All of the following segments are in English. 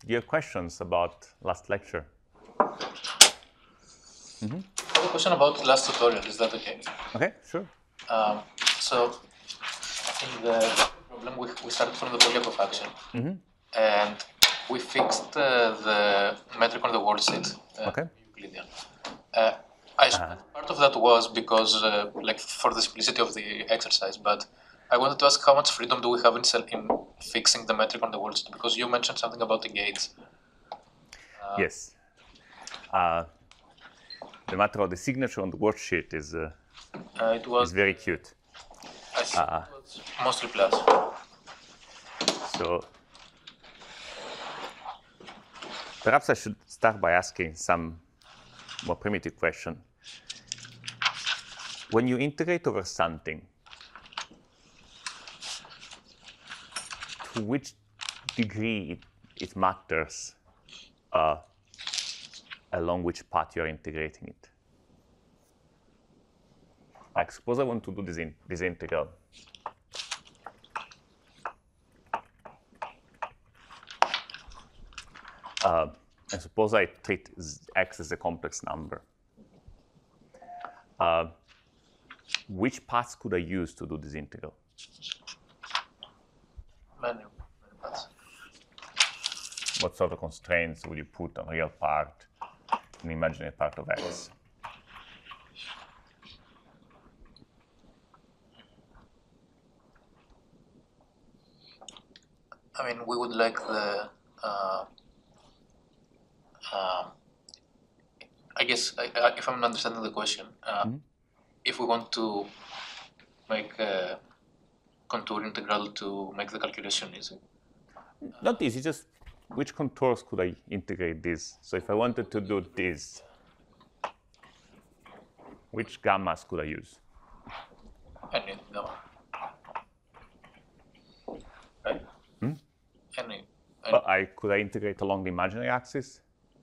Do you have questions about last lecture? I have a question about the last tutorial. Is that okay? Okay, sure. So in the problem, we started from the Polyakov action, and we fixed the metric on the worldsheet, Okay. Euclidean. I suppose part of that was because, like, for the simplicity of the exercise, but I wanted to ask how much freedom do we have in fixing the metric on the worldsheet? Because you mentioned something about the gates. Yes. The matter of the signature on the worksheet is very cute. I think it was mostly plus. So perhaps I should start by asking some more primitive question. When you integrate over something, to which degree it matters along which path you're integrating it? Like, suppose I want to do this integral. And suppose I treat x as a complex number. Which paths could I use to do this integral? Many paths. What sort of constraints would you put on real part and imaginary part of x? I mean, we would like the. I guess, if I'm understanding the question, if we want to make a contour integral to make the calculation easy. Not easy, just which contours could I integrate this? So if I wanted to do this, which gammas could I use? Any gamma. Right? Any. Could I integrate along the imaginary axis?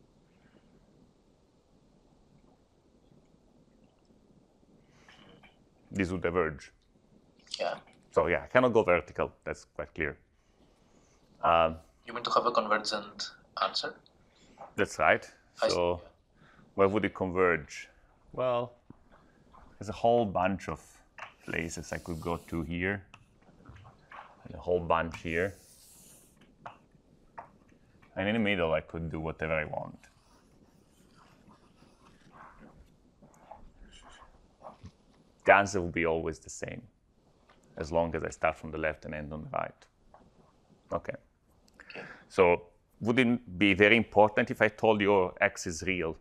This would diverge. Yeah. So yeah, I cannot go vertical. That's quite clear. You mean to have a convergent answer? That's right. So where would it converge? Well, there's a whole bunch of places I could go to here, and a whole bunch here. And in the middle, I could do whatever I want. The answer will be always the same, as long as I start from the left and end on the right. Okay. So would it be very important if I told you x is real?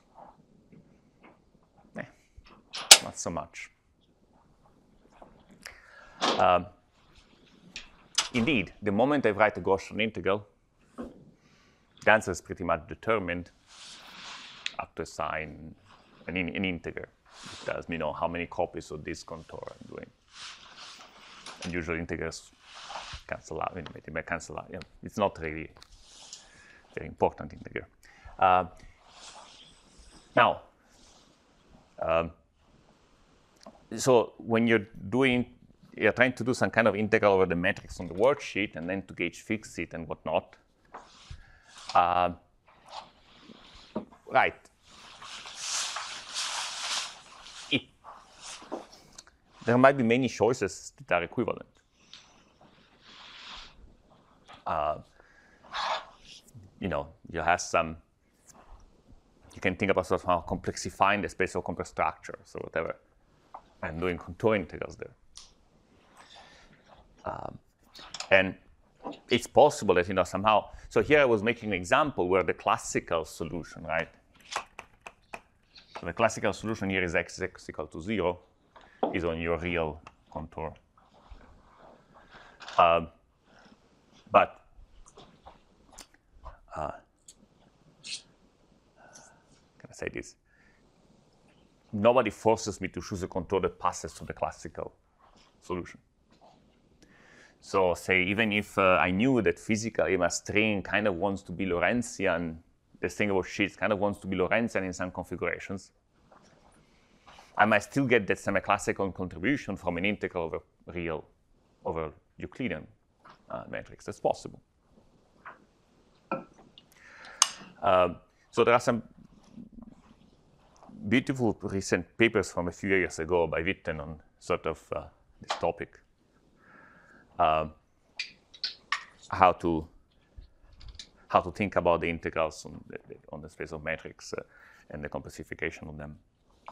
Not so much. Indeed, the moment I write a Gaussian integral, the answer is pretty much determined up to assign an integer. It tells me how many copies of this contour I'm doing. And usually integers cancel out. They may cancel out. It's not really very important integer. Now, so when you're trying to do some kind of integral over the metrics on the worksheet and then to gauge fix it and whatnot. Right. There might be many choices that are equivalent. You have some. You can think about sort of how complexifying the space of complex structures or whatever, and doing contour integrals there. And it's possible that somehow. So here I was making an example where the classical solution, right? So the classical solution here is x equal to 0, is on your real contour. But can I say this? Nobody forces me to choose a contour that passes to the classical solution. So say even if I knew that physically my string kind of wants to be Lorentzian, the string about sheets kind of wants to be Lorentzian in some configurations, I might still get that semi-classical contribution from an integral over Euclidean matrix. That's possible. So there are some beautiful recent papers from a few years ago by Witten on sort of this topic. How to think about the integrals on the space of metrics and the complexification of them.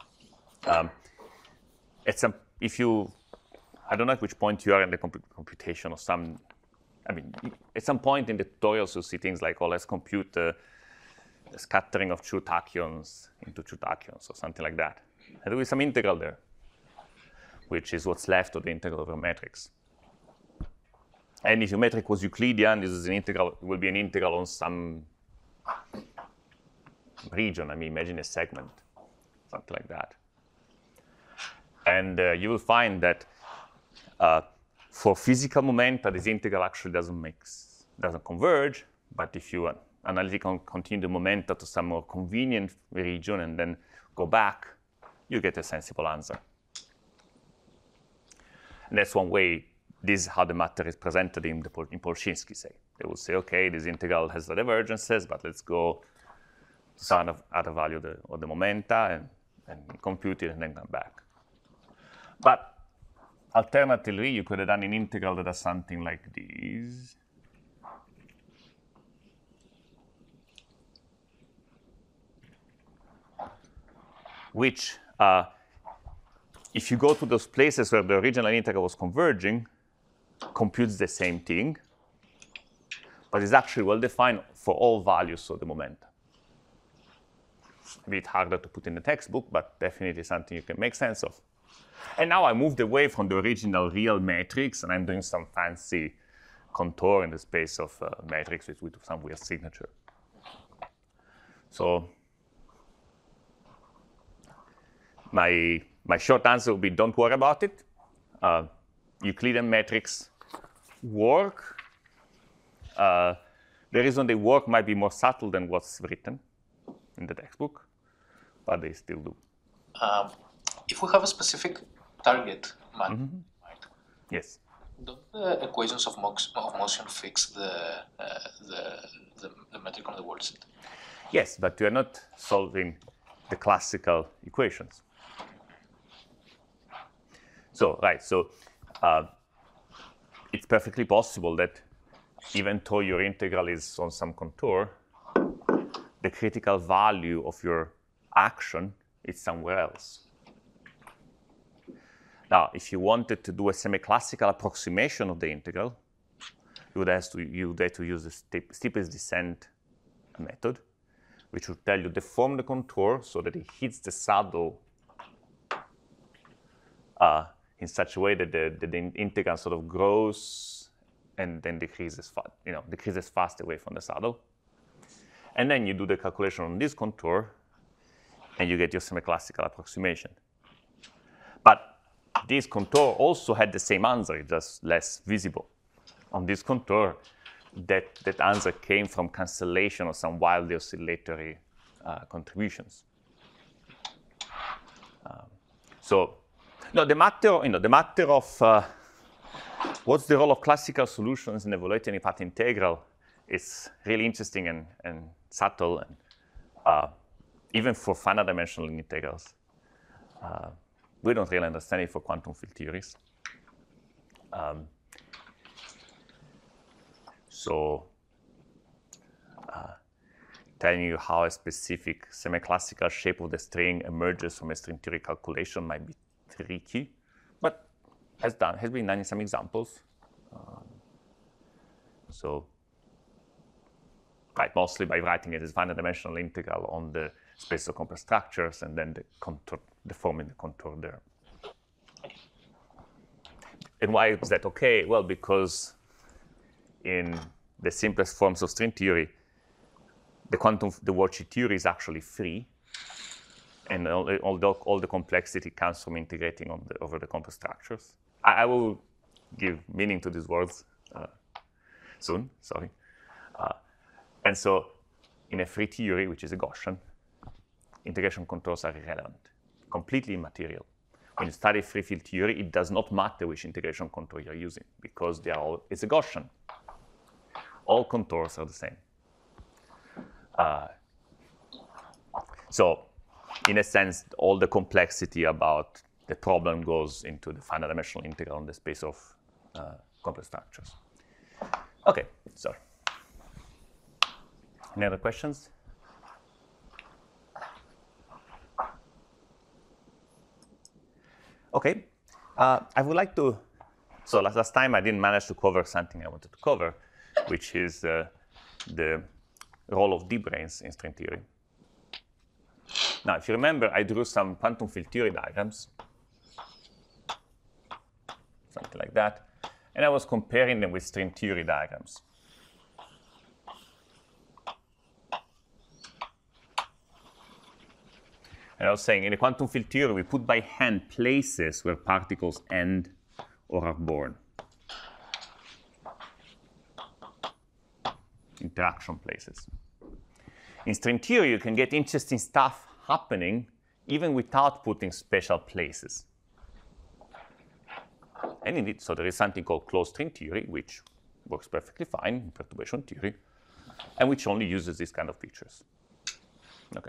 I don't know at which point you are in the computation or some. I mean, at some point in the tutorials, you'll see things like, oh, let's compute the scattering of two tachyons into two tachyons or something like that. And there is some integral there, which is what's left of the integral over matrix. And if your metric was Euclidean, this is an integral. It will be an integral on some region. I mean, imagine a segment, something like that. And you will find that for physical momenta, this integral actually doesn't converge. But if you analytically continue the momenta to some more convenient region and then go back, you get a sensible answer. And that's one way. This is how the matter is presented in Polchinski, say. They will say, OK, this integral has the divergences, but let's go to some other value of the momenta and compute it and then come back. But alternatively, you could have done an integral that does something like this. Which, if you go to those places where the original integral was converging, computes the same thing, but is actually well-defined for all values of the momenta. A bit harder to put in the textbook, but definitely something you can make sense of. And now I moved away from the original real matrix, and I'm doing some fancy contour in the space of matrix with some weird signature. So my short answer would be, don't worry about it. Euclidean metrics work. The reason they work might be more subtle than what's written in the textbook, but they still do. If we have a specific target matter, right? Yes. Don't the equations of motion fix the metric on the world set? Yes, but we are not solving the classical equations. So, right, so it's perfectly possible that even though your integral is on some contour, the critical value of your action is somewhere else. Now, if you wanted to do a semi-classical approximation of the integral, you would have to use the steepest descent method, which would tell you deform the contour so that it hits the saddle in such a way that the integral sort of grows and then decreases fast away from the saddle. And then you do the calculation on this contour, and you get your semi-classical approximation. But this contour also had the same answer, just less visible. On this contour, that answer came from cancellation of some wildly oscillatory contributions. The matter of what's the role of classical solutions in evaluating a path integral is really interesting and subtle, and even for finite dimensional integrals. We don't really understand it for quantum field theories. Telling you how a specific semi-classical shape of the string emerges from a string theory calculation might be tricky, but has been done in some examples. Mostly by writing it as finite dimensional integral on the space of complex structures and then deforming the contour there. And why is that okay? Well, because in the simplest forms of string theory, the worldsheet theory is actually free, and all the complexity comes from integrating over the complex structures. I will give meaning to these words soon. Sorry. And so, in a free theory, which is a Gaussian, integration contours are irrelevant, completely immaterial. When you study free field theory, it does not matter which integration contour you're using, because it's a Gaussian. All contours are the same. So in a sense, all the complexity about the problem goes into the finite dimensional integral in the space of complex structures. Okay, so any other questions? Okay, I would like to, so last time I didn't manage to cover something I wanted to cover, which is the role of D-branes in string theory. Now, if you remember, I drew some quantum field theory diagrams, something like that, and I was comparing them with string theory diagrams. And I was saying, in a quantum field theory, we put by hand places where particles end or are born. Interaction places. In string theory, you can get interesting stuff happening even without putting special places. And indeed, so there is something called closed string theory, which works perfectly fine in perturbation theory, and which only uses these kind of features. Okay.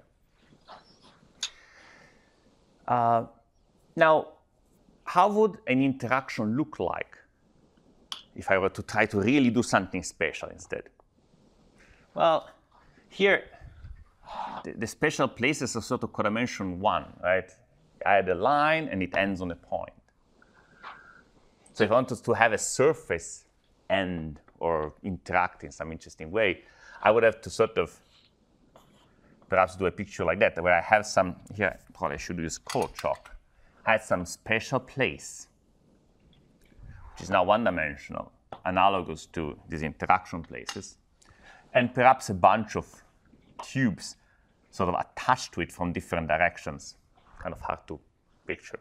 Now, how would an interaction look like if I were to try to really do something special instead? Well, here, the special places are sort of codimension 1, right? I had a line, and it ends on a point. So if I wanted to have a surface end or interact in some interesting way, I would have to sort of perhaps do a picture like that, where I have some, here, probably I should use color chalk. I had some special place, which is now one-dimensional, analogous to these interaction places, and perhaps a bunch of tubes sort of attached to it from different directions, kind of hard to picture.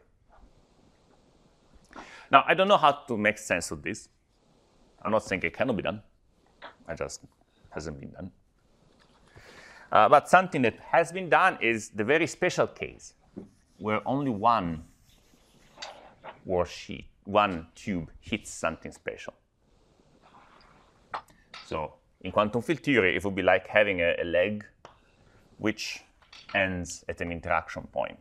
Now, I don't know how to make sense of this. I'm not saying it cannot be done. It just hasn't been done. But something that has been done is the very special case where only one worldsheet, one tube hits something special. So in quantum field theory, it would be like having a leg which ends at an interaction point.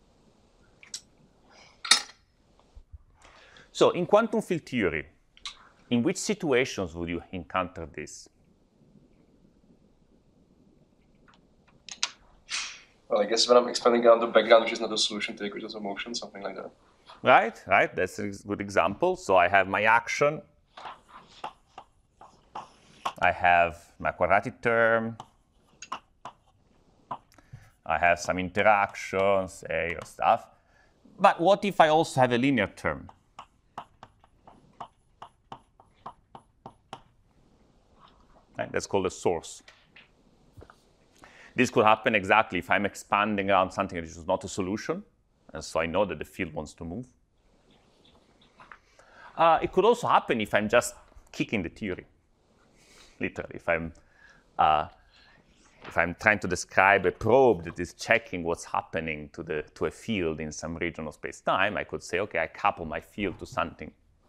So in quantum field theory, in which situations would you encounter this? Well, I guess when I'm expanding on the background, which is not a solution take, which is a motion, something like that. Right, right. That's a good example. So I have my action. I have my quadratic term. I have some interactions, say, or stuff. But what if I also have a linear term? Right? That's called a source. This could happen exactly if I'm expanding around something that is not a solution, and so I know that the field wants to move. It could also happen if I'm just kicking the theory, literally. If I'm trying to describe a probe that is checking what's happening to a field in some region of space-time, I could say, OK, I couple my field to something.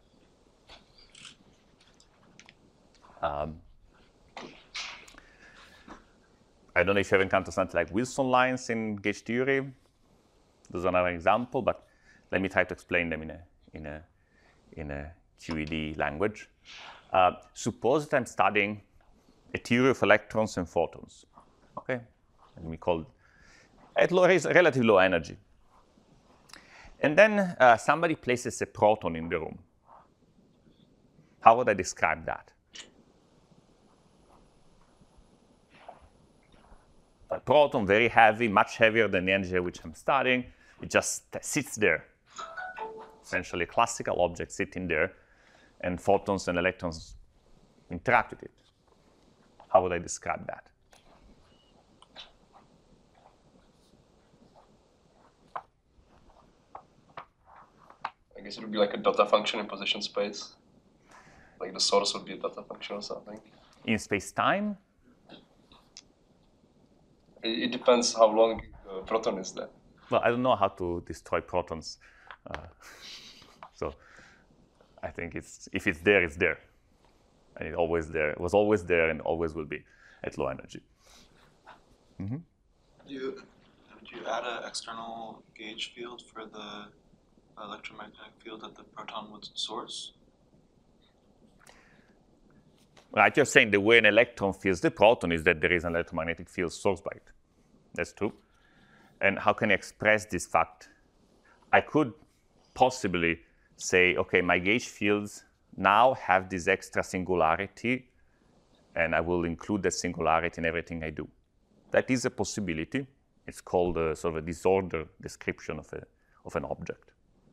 I don't know if you have encountered something like Wilson lines in gauge theory. Those are another example, but let me try to explain them in a QED language. Suppose that I'm studying a theory of electrons and photons. Okay, let me call it at relatively low energy. And then somebody places a proton in the room. How would I describe that? A proton, very heavy, much heavier than the energy at which I'm studying. It just sits there. Essentially, a classical object sitting there, and photons and electrons interact with it. How would I describe that? I guess it would be like a data function in position space. Like the source would be a data function or something. In space-time? It depends how long the proton is there. Well, I don't know how to destroy protons. So I think if it's there, it's there. And it was always there and always will be at low energy. Mm-hmm. Could you add an external gauge field for the electromagnetic field that the proton would source? Right, you're saying the way an electron feels the proton is that there is an electromagnetic field sourced by it. That's true. And how can I express this fact? I could possibly say, okay, my gauge fields now have this extra singularity, and I will include that singularity in everything I do. That is a possibility. It's called sort of a disordered description of an object.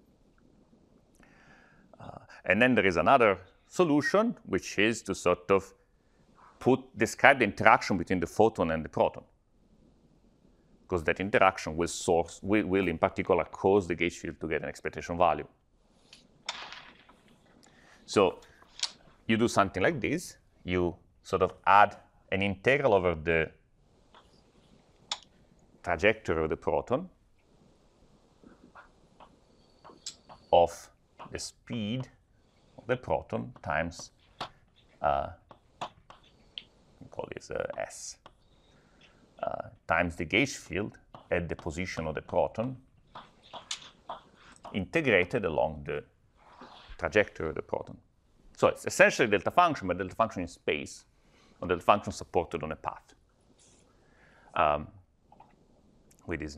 And then there is another solution, which is to sort of describe the interaction between the photon and the proton. Because that interaction will in particular cause the gauge field to get an expectation value. So you do something like this. You sort of add an integral over the trajectory of the proton of the speed of the proton times, we call this S, times the gauge field at the position of the proton, integrated along the trajectory of the proton. So it's essentially delta function, but delta function in space, or delta function supported on a path. With this.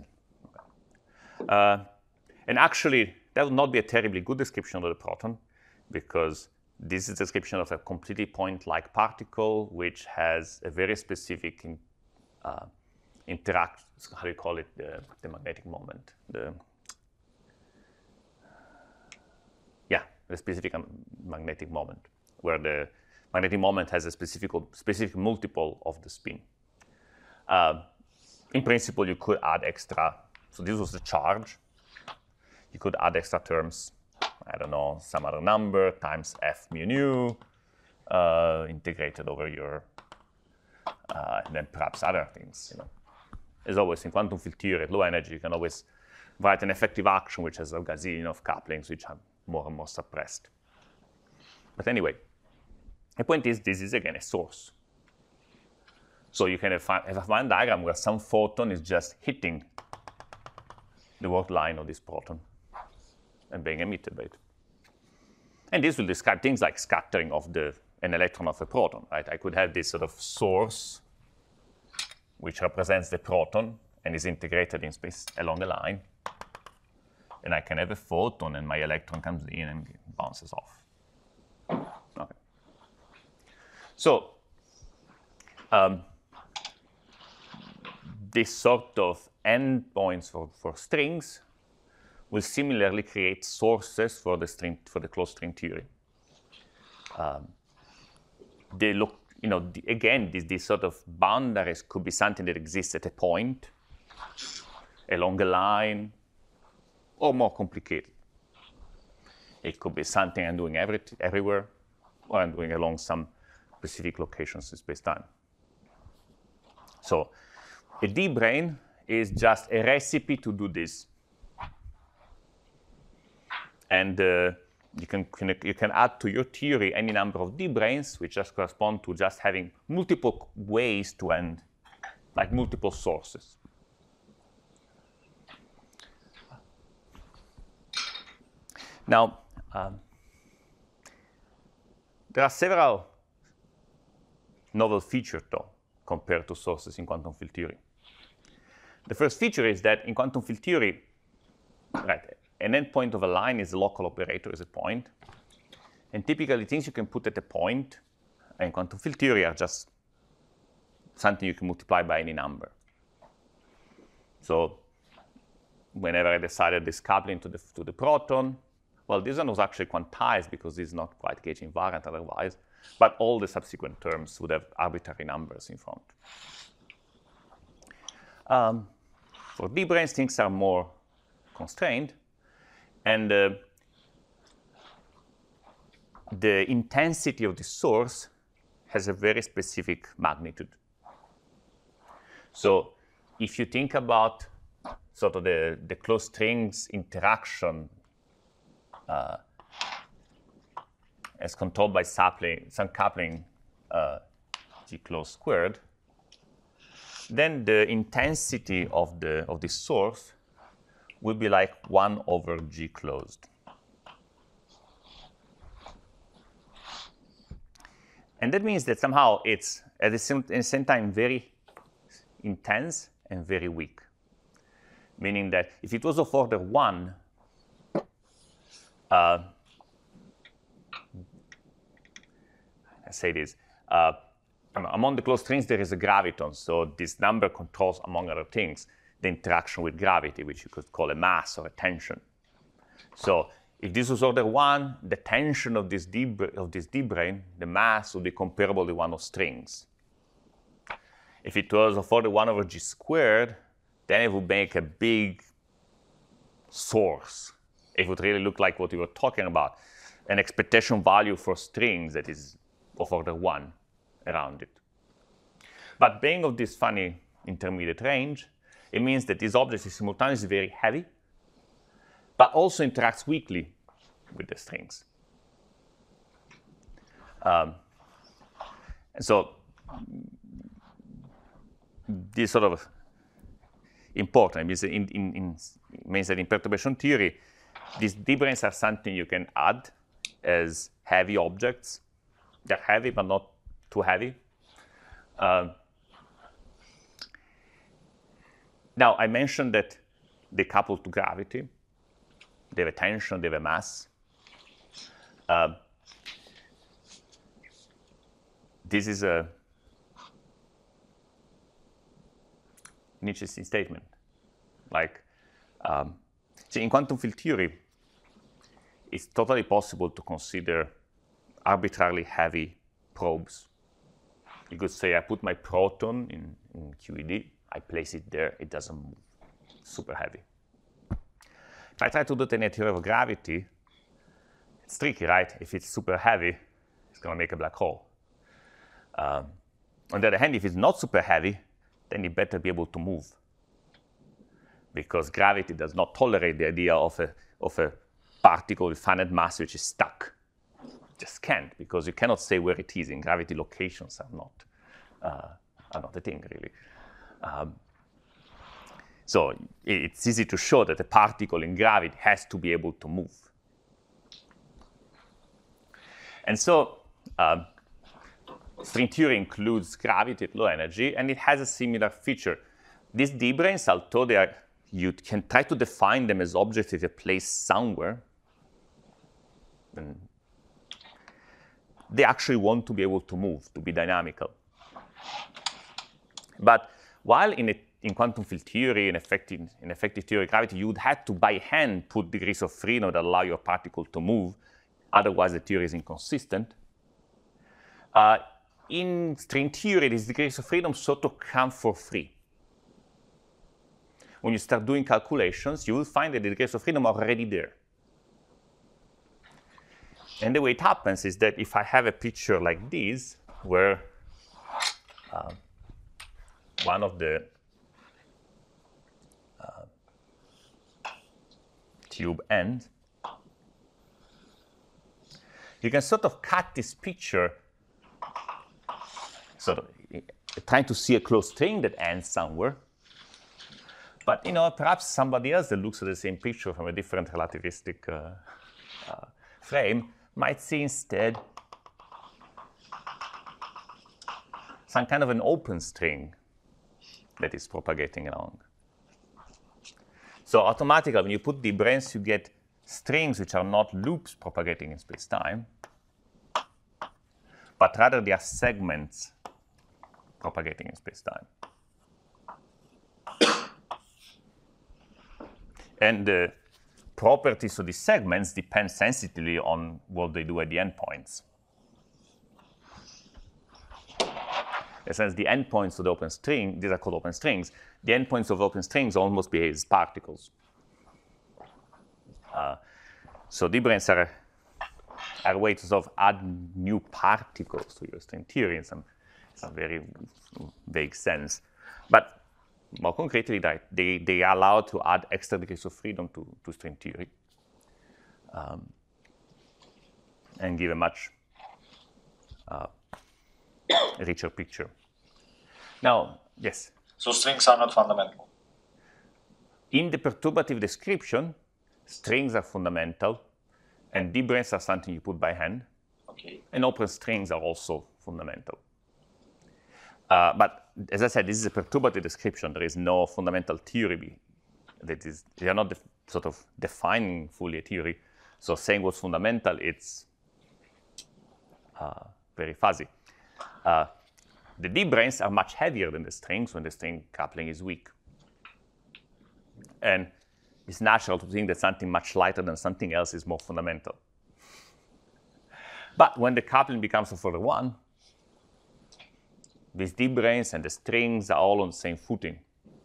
And actually, that would not be a terribly good description of the proton, because this is a description of a completely point-like particle, which has a very specific interaction. How do you call it? The magnetic moment. The specific magnetic moment, where the magnetic moment has a specific multiple of the spin. In principle, you could add extra. So this was the charge. You could add extra terms. I don't know, some other number times f mu nu, integrated over your, and then perhaps other things. As always, in quantum field theory at low energy, you can always write an effective action which has a gazillion of couplings which are more and more suppressed. But anyway, the point is, this is again a source. So you can have a Feynman diagram where some photon is just hitting the world line of this proton and being emitted by it. And this will describe things like scattering of an electron of a proton, right? I could have this sort of source which represents the proton and is integrated in space along a line. And I can have a photon, and my electron comes in and bounces off. Okay. So this sort of endpoints for strings will similarly create sources for the closed string theory. They look, again, these sort of boundaries could be something that exists at a point, along a line, or more complicated. It could be something I'm doing everywhere, or I'm doing along some specific locations in space-time. So a D-brane is just a recipe to do this. And you can add to your theory any number of D-branes, which just correspond to just having multiple ways to end, like multiple sources. Now, there are several novel features, though, compared to sources in quantum field theory. The first feature is that in quantum field theory, right, an endpoint of a line is a local operator, is a point. And typically, things you can put at a point in quantum field theory are just something you can multiply by any number. So whenever I decided this coupling to the proton, well, this one was actually quantized because this is not quite gauge invariant otherwise, but all the subsequent terms would have arbitrary numbers in front. For D-branes, things are more constrained, and the intensity of the source has a very specific magnitude. So if you think about sort of the closed strings interaction as controlled by some coupling G closed squared, then the intensity of the source will be like 1 over G closed. And that means that somehow it's at the same time very intense and very weak. Meaning that if it was of order 1, I say this, among the closed strings there is a graviton, so this number controls, among other things, the interaction with gravity, which you could call a mass or a tension. So if this was order 1, the tension of this D-brane, the mass, would be comparable to one of strings. If it was of order 1 over G squared, then it would make a big source. It would really look like what we were talking about, an expectation value for strings that is of order 1 around it. But being of this funny intermediate range, it means that this object is simultaneously very heavy, but also interacts weakly with the strings. And so this sort of important. It means that in perturbation theory, these D-branes are something you can add as heavy objects. They're heavy, but not too heavy. Now, I mentioned that they couple to gravity. They have a tension, they have a mass. This is an interesting statement. Like, see, in quantum field theory, it's totally possible to consider arbitrarily heavy probes. You could say, I put my proton in QED, I place it there, it doesn't move. Super heavy. If I try to do it in a theory of gravity, it's tricky, right? If it's super heavy, it's going to make a black hole. On the other hand, if it's not super heavy, then it better be able to move. Because gravity does not tolerate the idea of a particle with finite mass which is stuck. It just can't, because you cannot say where it is. In gravity, locations are not a thing, really. So it's easy to show that a particle in gravity has to be able to move. And so string theory includes gravity at low energy, and it has a similar feature. These D-branes, although you can try to define them as objects that are placed somewhere, and they actually want to be able to move, to be dynamical. But while in quantum field theory, in effective theory of gravity, you would have to, by hand, put degrees of freedom that allow your particle to move. Otherwise, the theory is inconsistent. In string theory, these degrees of freedom sort of come for free. When you start doing calculations, you will find that the degrees of freedom are already there. And the way it happens is that if I have a picture like this, where one of the tube ends, you can sort of cut this picture, sort of trying to see a closed string that ends somewhere. But perhaps somebody else that looks at the same picture from a different relativistic frame might see instead some kind of an open string that is propagating along. So automatically, when you put D-branes, you get strings which are not loops propagating in space-time, but rather they are segments propagating in space-time. And the properties of these segments depend sensitively on what they do at the endpoints. In a sense, the endpoints of the open string, these are called open strings, the endpoints of open strings almost behave as particles. So D-branes are a way to sort of add new particles to your string theory in some very vague sense. But more concretely, they are allowed to add extra degrees of freedom to string theory and give a much richer picture. Now, yes? So strings are not fundamental. In the perturbative description, strings are fundamental, and d-branes are something you put by hand. Okay. And open strings are also fundamental. But as I said, this is a perturbative description. There is no fundamental theory. They are not sort of defining fully a theory. So saying what's fundamental, it's very fuzzy. The d-branes are much heavier than the strings when the string coupling is weak. And it's natural to think that something much lighter than something else is more fundamental. But when the coupling becomes a further one, these d-branes and the strings are all on the same footing.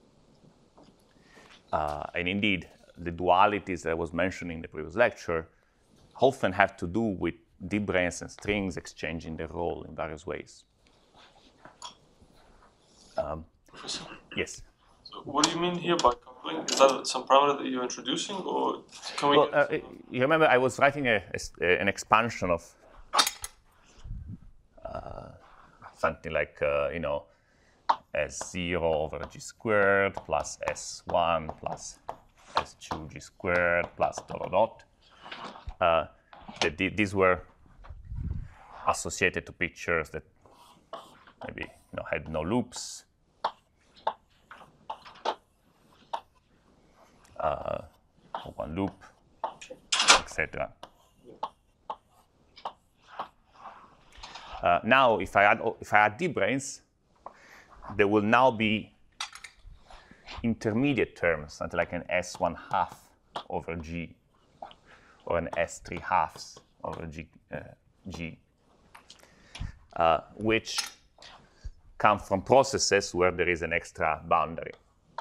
And indeed, the dualities that I was mentioning in the previous lecture often have to do with d-branes and strings exchanging their role in various ways. Professor, Yes? so what do you mean here by coupling? Is that some parameter that you're introducing, or can we? Well, you remember I was writing an expansion of something like, S0 over g squared plus S1 plus S2 g squared plus dot. These were associated to pictures that maybe had no loops. One loop, etc. Now, if I add d-branes, there will now be intermediate terms, something like an S1 half over G, or an S3 halves over G, which come from processes where there is an extra boundary.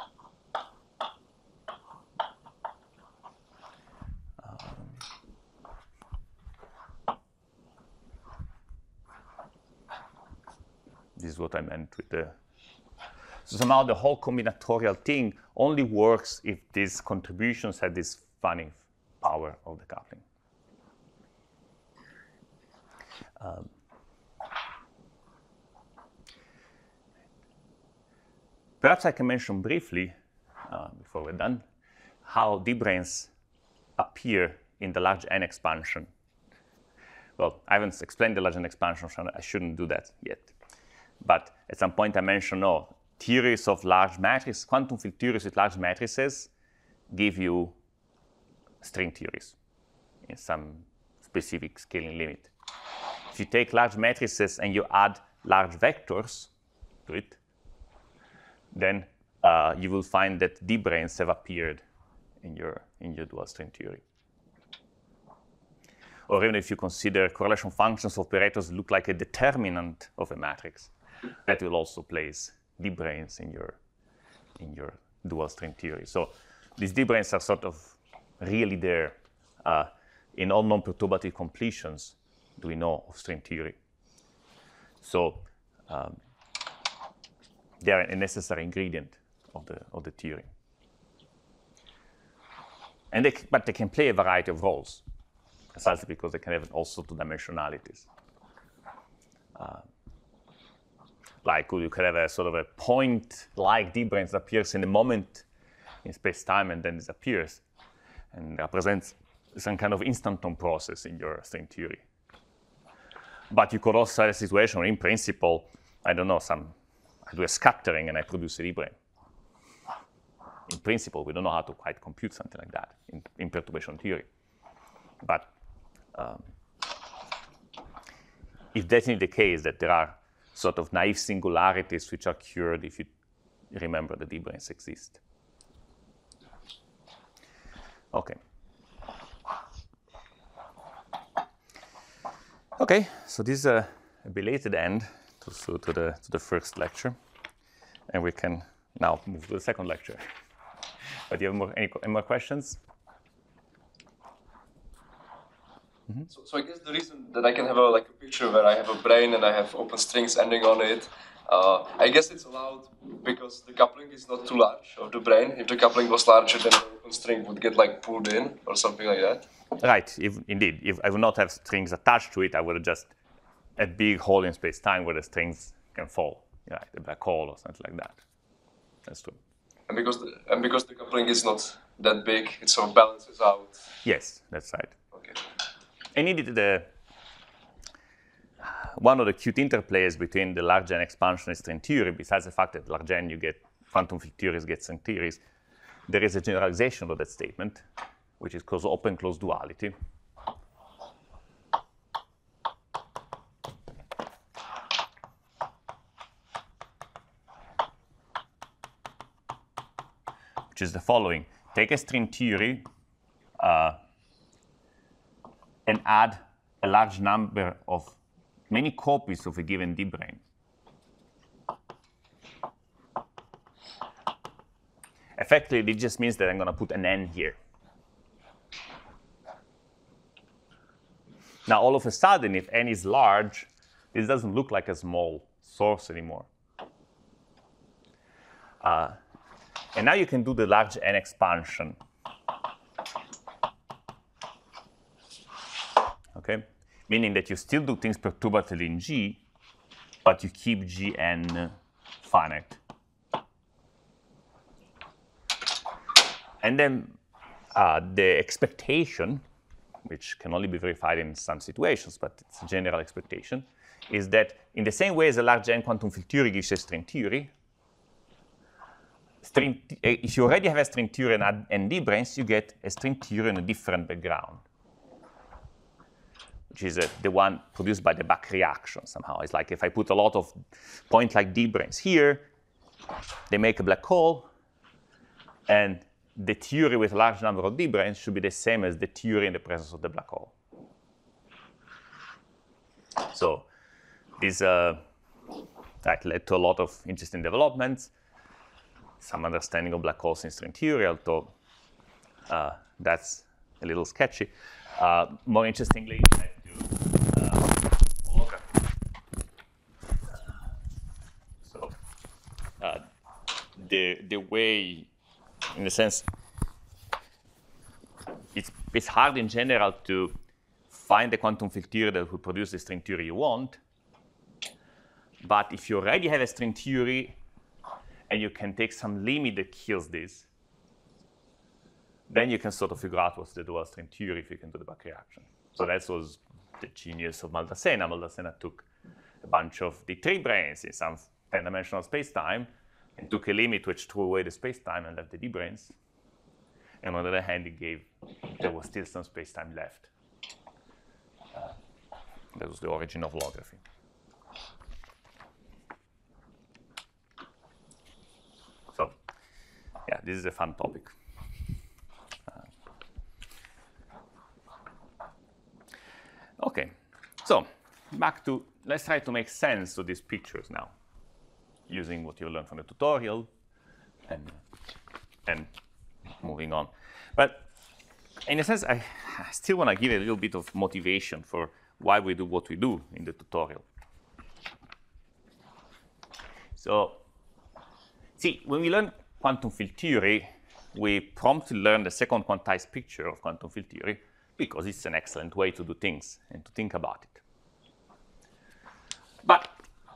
This is what I meant with the... So somehow the whole combinatorial thing only works if these contributions have this funny power of the coupling. Perhaps I can mention briefly, before we're done, how d-branes appear in the large N expansion. Well, I haven't explained the large N expansion, so I shouldn't do that yet. But at some point I mentioned, theories of large matrices, quantum field theories with large matrices give you string theories in some specific scaling limit. If you take large matrices and you add large vectors to it, then you will find that d-branes have appeared in your dual string theory. Or even if you consider correlation functions of operators that look like a determinant of a matrix, that will also place d-branes in your dual string theory. So these d-branes are sort of really there in all non-perturbative completions do we know of string theory. So they are a necessary ingredient of the theory. And but they can play a variety of roles, precisely because they can have also two dimensionalities. Like you could have a sort of a point-like d-branes that appears in a moment in space-time and then disappears and represents some kind of instanton process in your string theory. But you could also have a situation where, in principle, I don't know, I do a scattering and I produce a d-brane. In principle, we don't know how to quite compute something like that in perturbation theory. But if that's indeed the case, that there are sort of naive singularities which are cured if you remember the d-branes exist. Okay. Okay, so this is a belated end to the first lecture, and we can now move to the second lecture. But do you have any more questions? Mm-hmm. So I guess the reason that I can have a picture where I have a brane and I have open strings ending on it, I guess it's allowed because the coupling is not too large of the brane. If the coupling was larger, then the open string would get pulled in or something like that. Right. Indeed, if I would not have strings attached to it, I would have just a big hole in space-time where the strings can fall, like a black hole or something like that. That's true. And because the coupling is not that big, it sort of balances out. Yes, that's right. Okay. And indeed, one of the cute interplays between the large N expansion and string theory, besides the fact that large N you get quantum field theories get string theories, there is a generalization of that statement, which is called open-close duality. Which is the following. Take a string theory and add a large number of many copies of a given D-brane. Effectively, it just means that I'm going to put an N here. Now, all of a sudden, if N is large, this doesn't look like a small source anymore. And now you can do the large N expansion. Okay? Meaning that you still do things perturbatively in G, but you keep Gn finite. And then the expectation, which can only be verified in some situations, but it's a general expectation, is that in the same way as a large N quantum field theory gives you a string theory, if you already have a string theory and add n D-branes, you get a string theory in a different background, which is the one produced by the back reaction somehow. It's like if I put a lot of point-like D-branes here, they make a black hole, and the theory with a large number of D-branes should be the same as the theory in the presence of the black hole. So this that led to a lot of interesting developments, some understanding of black holes in string theory, although that's a little sketchy. More interestingly, it led to holography. So the way, in a sense, it's hard in general to find the quantum field theory that will produce the string theory you want. But if you already have a string theory and you can take some limit that kills this, then you can sort of figure out what's the dual string theory if you can do the back reaction. So that was the genius of Maldacena. Maldacena took a bunch of the D-branes in some 10-dimensional space-time and took a limit which threw away the space-time and left the D-branes. And on the other hand, there was still some space-time left. That was the origin of holography. So, yeah, this is a fun topic. Okay, so back to, let's try to make sense of these pictures now, using what you learned from the tutorial and moving on. But in a sense, I still want to give a little bit of motivation for why we do what we do in the tutorial. So, see, when we learn quantum field theory, we promptly learn the second quantized picture of quantum field theory because it's an excellent way to do things and to think about it. But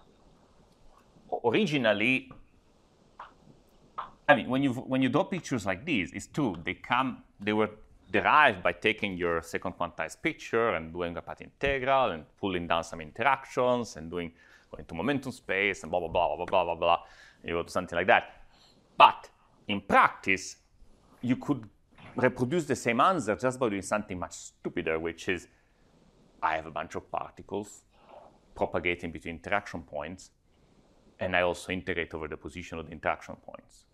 originally, I mean, when you draw pictures like these, it's true, they were derived by taking your second quantized picture and doing a path integral and pulling down some interactions and going to momentum space and blah, blah, blah, blah, blah, blah, blah. You go to something like that. But in practice, you could reproduce the same answer just by doing something much stupider, which is I have a bunch of particles propagating between interaction points, and I also integrate over the position of the interaction points.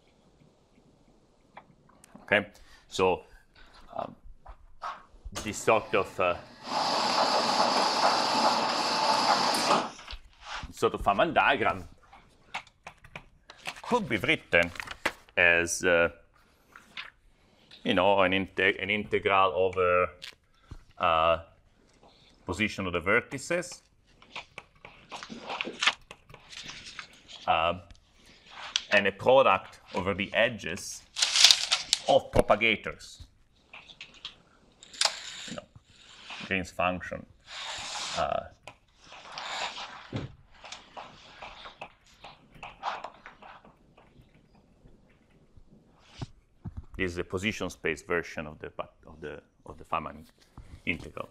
Okay, so this sort of Feynman diagram could be written as an integral over position of the vertices and a product over the edges of propagators. Green's function. This is the position space version of the Feynman integral.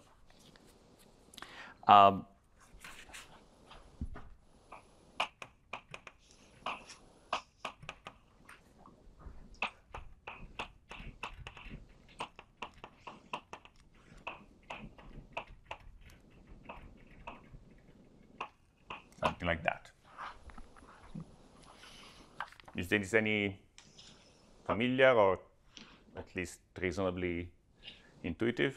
Something like that. Is there any familiar or at least reasonably intuitive?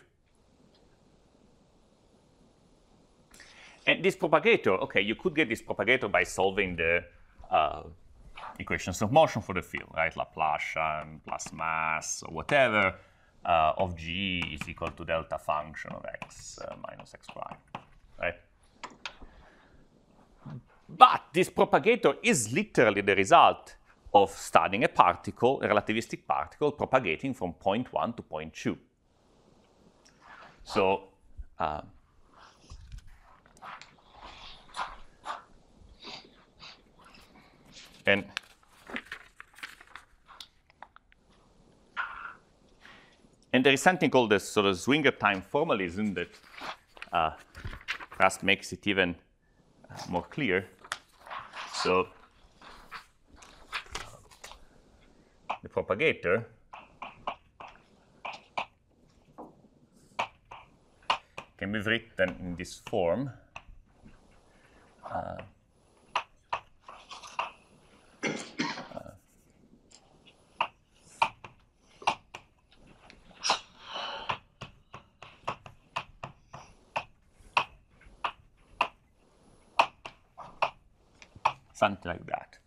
And this propagator, okay, you could get this propagator by solving the equations of motion for the field, right? Laplacian plus mass or whatever of g is equal to delta function of x minus x prime, right? But this propagator is literally the result of studying a particle, a relativistic particle, propagating from point 1 to point 2. So and there is something called the sort of Zwinger time formalism that perhaps makes it even more clear. So the propagator can be written in this form. Something like that.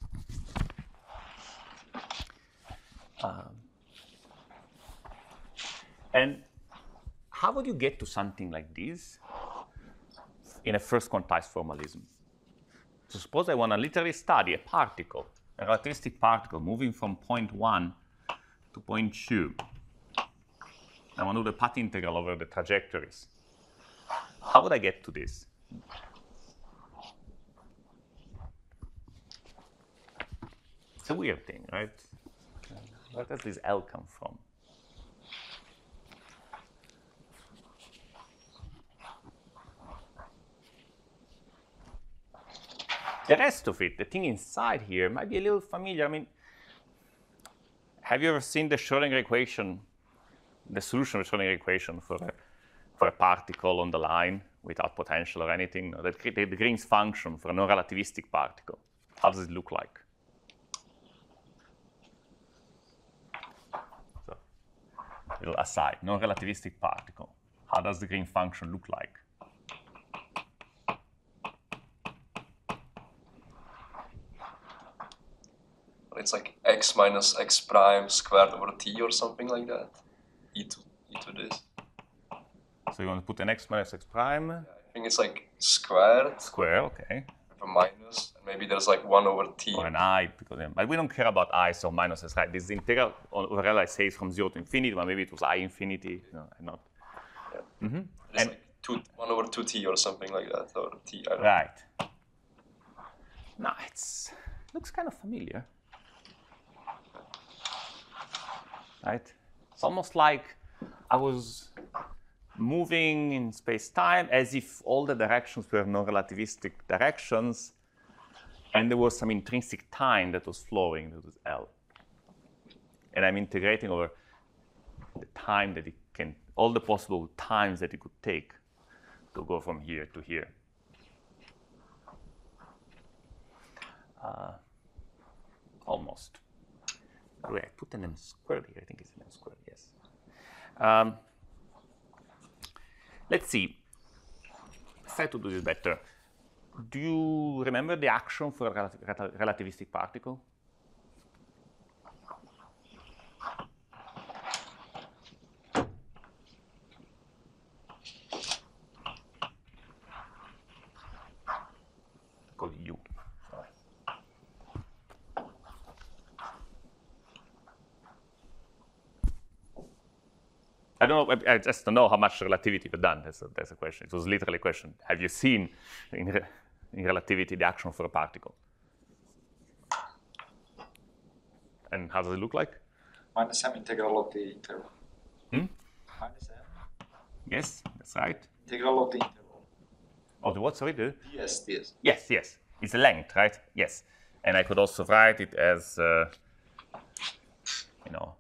And how would you get to something like this in a first quantized formalism? So suppose I want to literally study a particle, a relativistic particle moving from point 1 to point 2. I want to do the path integral over the trajectories. How would I get to this? It's a weird thing, right? Where does this L come from? The rest of it, the thing inside here, might be a little familiar. I mean, have you ever seen the Schrödinger equation, the solution of the Schrödinger equation for a particle on the line without potential or anything? No, the Green's function for a non-relativistic particle. How does it look like? So, a little aside, non-relativistic particle. How does the Green function look like? It's like x minus x prime squared over t or something like that. E to this. So you want to put an x minus x prime? Yeah, I think it's like squared. Square, okay. A minus, and maybe there's like 1 over t. Or an I, because but we don't care about I, so minus is right. This is integral over L, I say, is from 0 to infinity, but maybe it was I infinity. No, I'm not. Yeah. Mm-hmm. It's like 1 over 2t or something like that, or t, I don't know. Right. No, it looks kind of familiar. Right? It's almost like I was moving in space-time as if all the directions were non-relativistic directions, and there was some intrinsic time that was flowing, that was L. And I'm integrating over the time that it can, all the possible times that it could take to go from here to here. Almost. Wait, I put an m squared here. I think it's an m squared, yes. Let's see. Let's try to do this better. Do you remember the action for a relativistic particle? Called U. I don't know. I just don't know how much relativity we've done. That's a question. It was literally a question. Have you seen in relativity the action for a particle? And how does it look like? minus m integral of the interval. Minus m. Yes, that's right. Integral of the interval. Oh, the what? Sorry, the? ds. Yes, yes. It's a length, right? Yes. And I could also write it as, you know,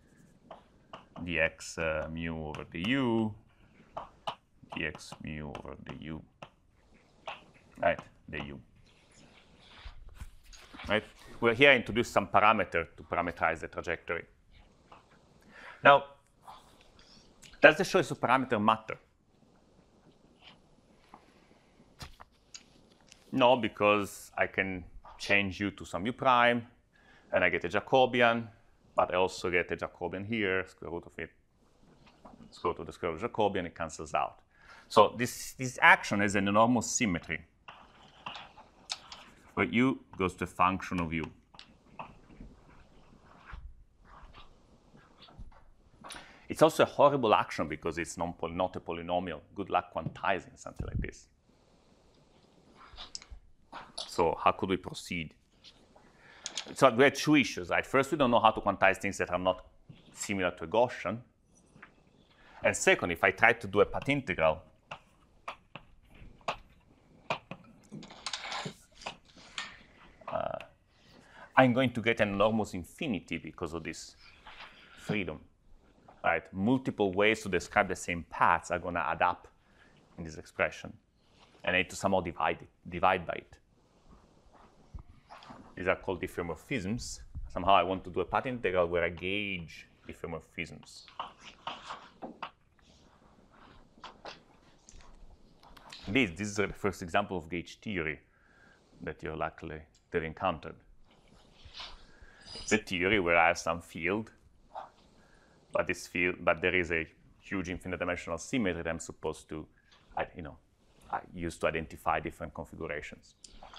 dx mu over du, dx mu over du, right? Du. Right? We're here introduce some parameter to parameterize the trajectory. Now, does the choice of parameter matter? No, because I can change u to some u prime, and I get a Jacobian, but I also get a Jacobian here, square root of it, square root of the square root of Jacobian, it cancels out. So this action has an enormous symmetry, where u goes to a function of u. It's also a horrible action because it's not a polynomial. Good luck quantizing something like this. So how could we proceed? So we had two issues, right? First, we don't know how to quantize things that are not similar to a Gaussian. And second, if I try to do a path integral, I'm going to get an enormous infinity because of this freedom. Right? Multiple ways to describe the same paths are going to add up in this expression. And I need to somehow divide by it. These are called diffeomorphisms. Somehow I want to do a path integral where I gauge diffeomorphisms. This is the first example of gauge theory that you're likely to have encountered. It's a theory where I have some field, but there is a huge infinite dimensional symmetry that I'm supposed to, I use to identify different configurations.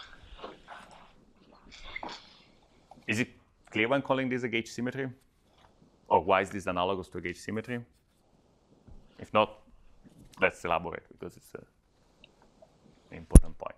Is it clear when calling this a gauge symmetry? Or why is this analogous to a gauge symmetry? If not, let's elaborate because it's an important point.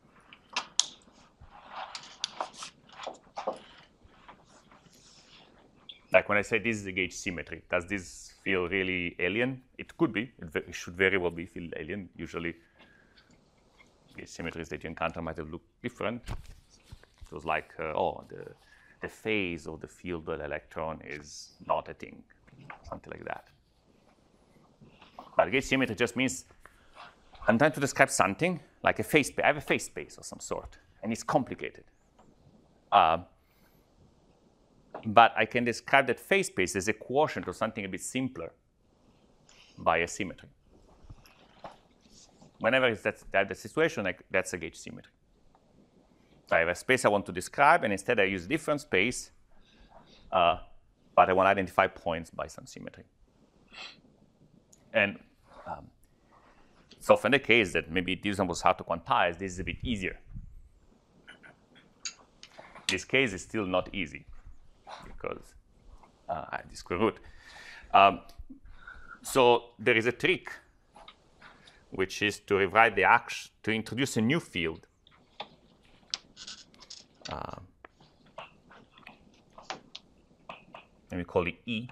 Like when I say this is a gauge symmetry, does this feel really alien? It could be. It should very well feel alien. Usually, gauge symmetries that you encounter might have looked different. It was like, the phase of the field of the electron is not a thing, something like that. But gauge symmetry just means I'm trying to describe something like a phase space. I have a phase space of some sort, and it's complicated. But I can describe that phase space as a quotient of something a bit simpler by a symmetry. Whenever that's the situation, that's a gauge symmetry. So I have a space I want to describe, and instead I use a different space, but I want to identify points by some symmetry. And it's often the case that maybe this one was hard to quantize. This is a bit easier. This case is still not easy because I have the square root. So there is a trick, which is to rewrite the action, to introduce a new field. And we call it E.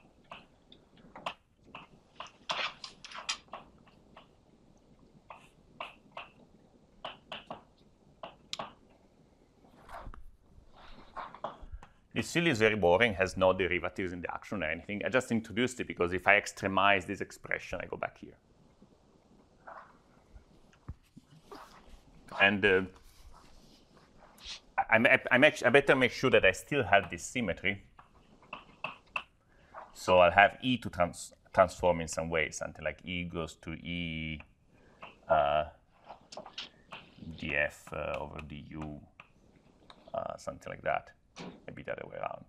This field is very boring, has no derivatives in the action or anything. I just introduced it because if I extremize this expression, I go back here. And I better make sure that I still have this symmetry. So I'll have E to transform in some way, something like E goes to E df over du, something like that. Maybe the other way around.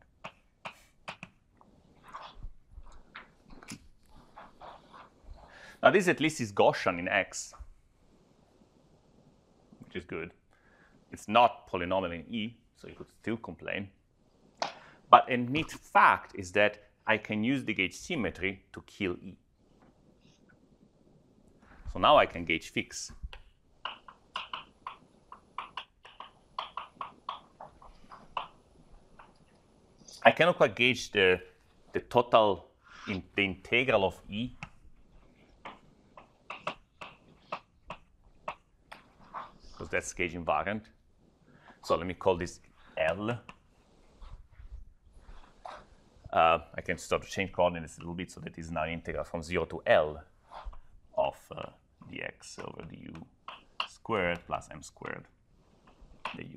Now this at least is Gaussian in X, which is good. It's not polynomial in E, so you could still complain. But a neat fact is that I can use the gauge symmetry to kill E. So now I can gauge fix. I cannot quite gauge the the total, the integral of E because that's gauge invariant. So let me call this L. I can start to change coordinates a little bit so that is now integral from 0 to L of dx over du squared plus m squared du.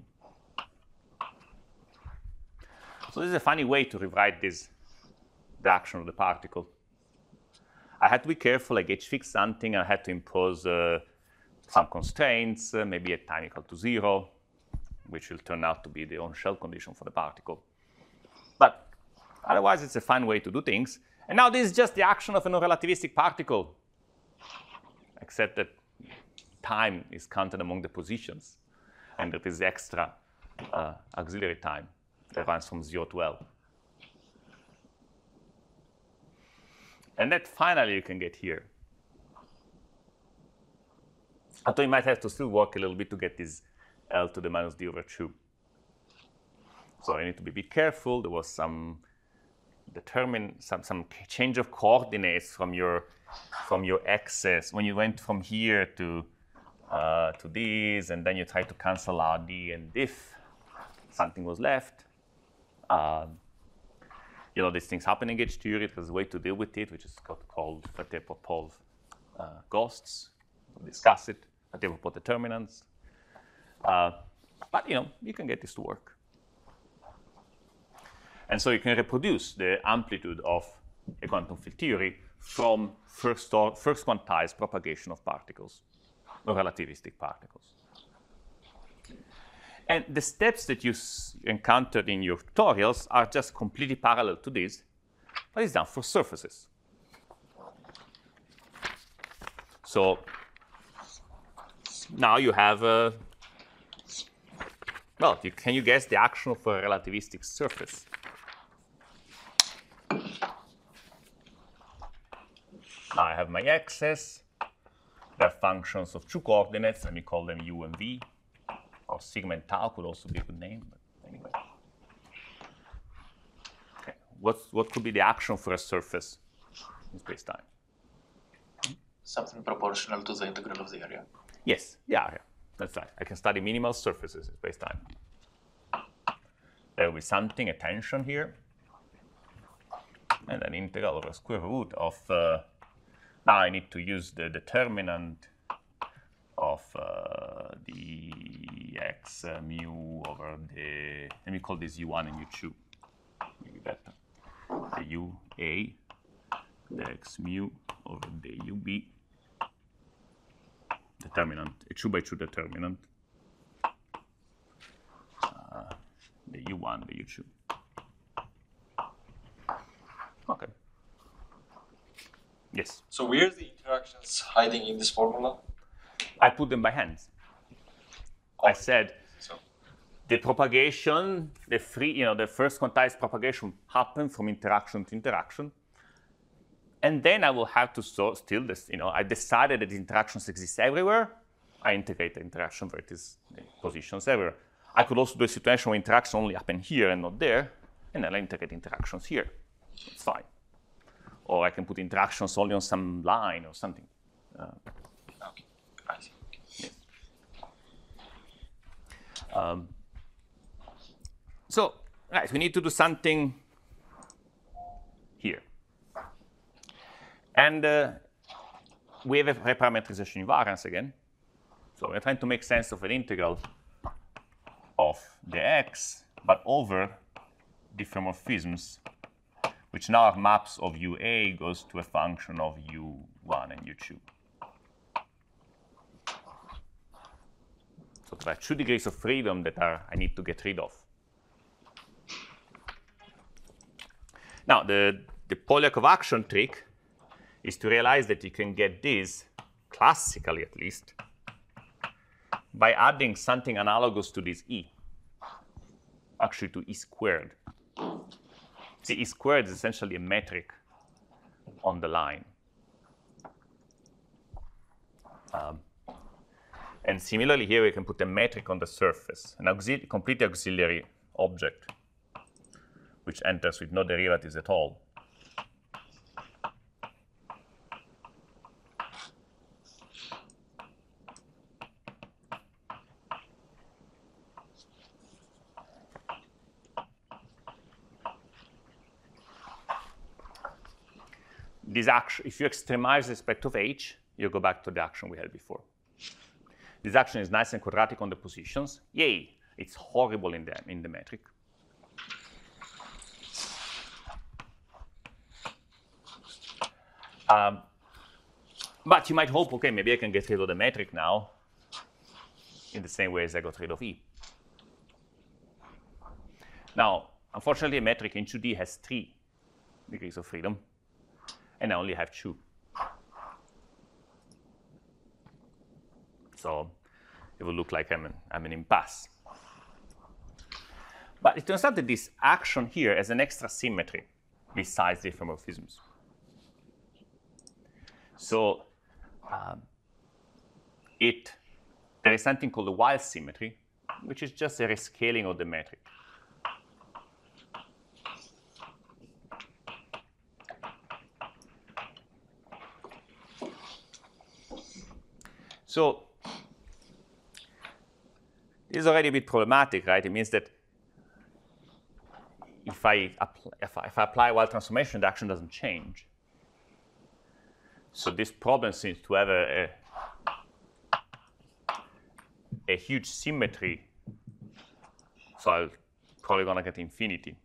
So this is a funny way to rewrite this, the action of the particle. I had to be careful, I gauge fixed something, I had to impose some constraints, maybe at time equal to 0, which will turn out to be the on-shell condition for the particle. But otherwise, it's a fun way to do things. And now this is just the action of a non-relativistic particle, except that time is counted among the positions, and there is extra auxiliary time that runs from 0 to L. And that finally you can get here. Although you might have to still work a little bit to get this L to the minus d over 2. So you need to be a bit careful. There was some change of coordinates from your axis when you went from here to this, and then you try to cancel out d and if something was left. These things happen in gauge theory. There's a way to deal with it, which is called Fateh-Popov ghosts. We'll discuss it. Fateh-Popov determinants. But you can get this to work. And so you can reproduce the amplitude of a quantum field theory from first quantized propagation of particles, or relativistic particles. And the steps that you encountered in your tutorials are just completely parallel to this, but it's done for surfaces. So now you have can you guess the action of a relativistic surface? Now I have my axes. They're functions of two coordinates. Let me call them u and v. Or sigma and tau could also be a good name, but anyway. Okay. What could be the action for a surface in space-time? Something proportional to the integral of the area. Yes, the area. That's right. I can study minimal surfaces in space-time. There will be something, a tension here, and an integral over square root of. Now I need to use the determinant of the x mu over the. Let me call this u1 and u2. Maybe better. The ua, the x mu over the ub. Determinant, a 2 by 2 determinant. The u1, the u2. Okay. Yes. So where are the interactions hiding in this formula? I put them by hand. I said the propagation, the first quantized propagation happened from interaction to interaction. And then I will have to still this, I decided that interactions exist everywhere. I integrate the interaction vertices, the positions everywhere. I could also do a situation where interactions only happen here and not there, and then I integrate interactions here. It's fine. Or I can put interactions only on some line or something. Okay, I see. Yes. So, right, we need to do something here. And we have a reparametrization invariance again. So we're trying to make sense of an integral of the x, but over diffeomorphisms, which now are maps of ua goes to a function of u1 and u2. So there are 2 degrees of freedom that I need to get rid of. Now, the Polyakov action trick is to realize that you can get this, classically at least, by adding something analogous to this e, actually to e squared. See, e squared is essentially a metric on the line. And similarly here we can put a metric on the surface, an complete auxiliary object, which enters with no derivatives at all. this action, if you extremize respect of h, you go back to the action we had before. This action is nice and quadratic on the positions. Yay! It's horrible in the metric. But you might hope, okay, maybe I can get rid of the metric now in the same way as I got rid of E. Now, unfortunately, a metric in 2D has 3 degrees of freedom, and I only have 2. So it will look like I'm an impasse. But it turns out that this action here has an extra symmetry besides the diffeomorphisms. So there is something called the wild symmetry, which is just a rescaling of the metric. So this is already a bit problematic, right? It means that if I apply wild transformation, the action doesn't change. So this problem seems to have a huge symmetry. So I'm probably going to get infinity.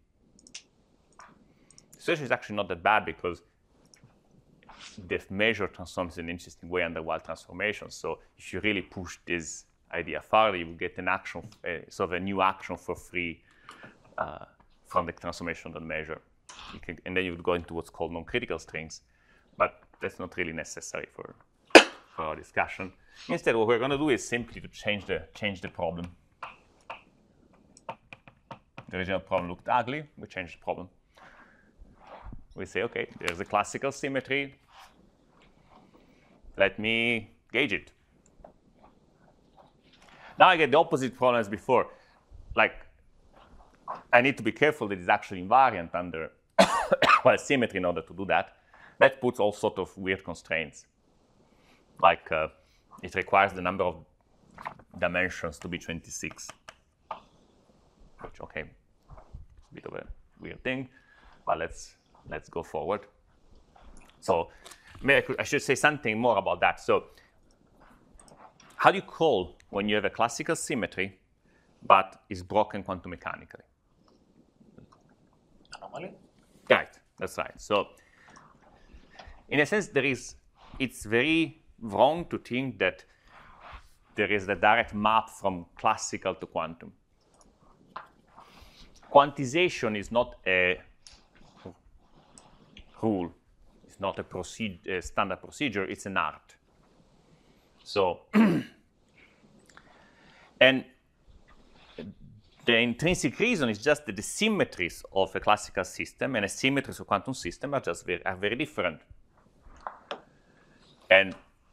The situation is actually not that bad because the measure transforms in an interesting way under wild transformation. So if you really push this idea farther, you will get an action, sort of a new action for free from the transformation of the measure. And then you would go into what's called non-critical strings. But that's not really necessary for our discussion. Instead, what we're going to do is simply to change the problem. The original problem looked ugly. We change the problem. We say, OK, there's a classical symmetry. Let me gauge it. Now I get the opposite problem as before. Like, I need to be careful that it's actually invariant under wild symmetry in order to do that. That puts all sorts of weird constraints. Like it requires the number of dimensions to be 26. Which, OK, it's a bit of a weird thing. But let's go forward. So maybe I should say something more about that. So how do you call when you have a classical symmetry but is broken quantum mechanically? Anomaly? Right, that's right. So in a sense, it's very wrong to think that there is a direct map from classical to quantum. Quantization is not a rule. It's not a standard procedure. It's an art. So, and the intrinsic reason is just that the symmetries of a classical system and the symmetries of a quantum system are just very different. And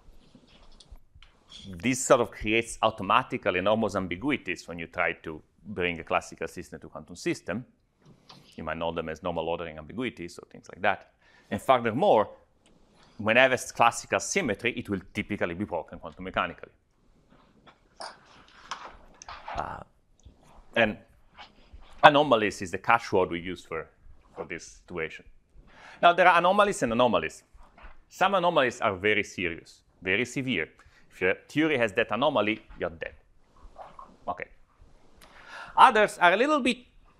this sort of creates automatically enormous ambiguities when you try to bring a classical system to a quantum system. You might know them as normal ordering ambiguities or things like that. And furthermore, when I have a classical symmetry, it will typically be broken quantum mechanically. And anomalies is the catchword we use for this situation. Now, there are anomalies and anomalies. Some anomalies are very serious, very severe. If your theory has that anomaly, you're dead. OK. Others are a little bit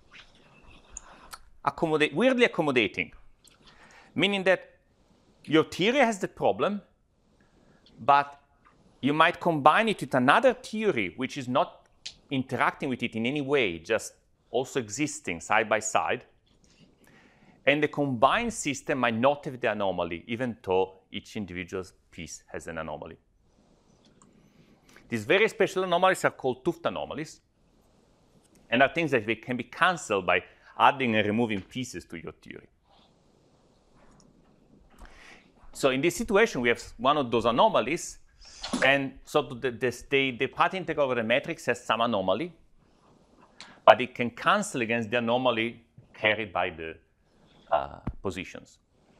weirdly accommodating, meaning that your theory has the problem, but you might combine it with another theory which is not interacting with it in any way, just also existing side by side. And the combined system might not have the anomaly, even though each individual piece has an anomaly. These very special anomalies are called Tooth anomalies, and are things that can be cancelled by adding and removing pieces to your theory. So in this situation, we have one of those anomalies, and so the path integral over the matrix has some anomaly, but it can cancel against the anomaly carried by the positions.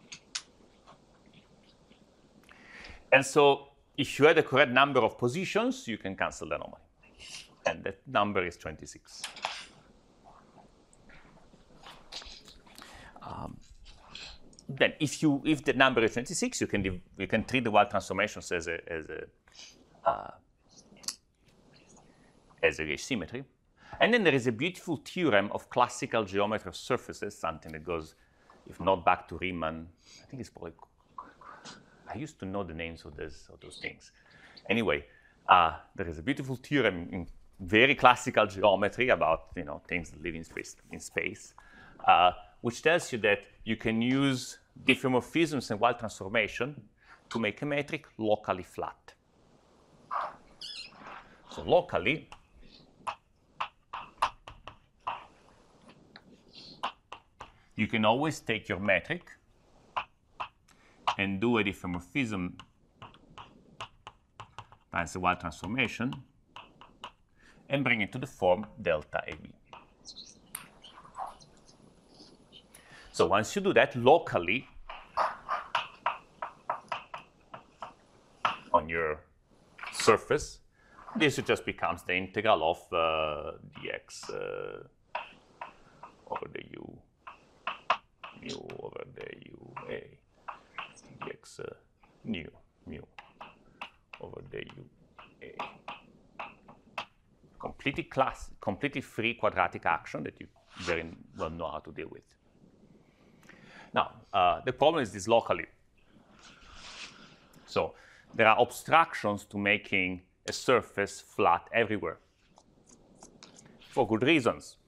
And so if you had the correct number of positions, you can cancel the anomaly. And that number is 26. then if the number is 26, you can treat the Wald transformations as a gauge symmetry. And then there is a beautiful theorem of classical geometry of surfaces, something that goes, if not back to Riemann, I think it's probably, I used to know the names of those things. Anyway, there is a beautiful theorem in very classical geometry about things that live in space, which tells you that you can use diffeomorphisms and Wald transformation to make a metric locally flat. So locally, you can always take your metric and do a diffeomorphism times the Wald transformation and bring it to the form delta AB. So once you do that locally on your surface, this just becomes the integral of dx over the u mu over the ua dx mu over the ua. Completely free quadratic action that you very well know how to deal with. Now, the problem is this locally. So there are obstructions to making a surface flat everywhere for good reasons.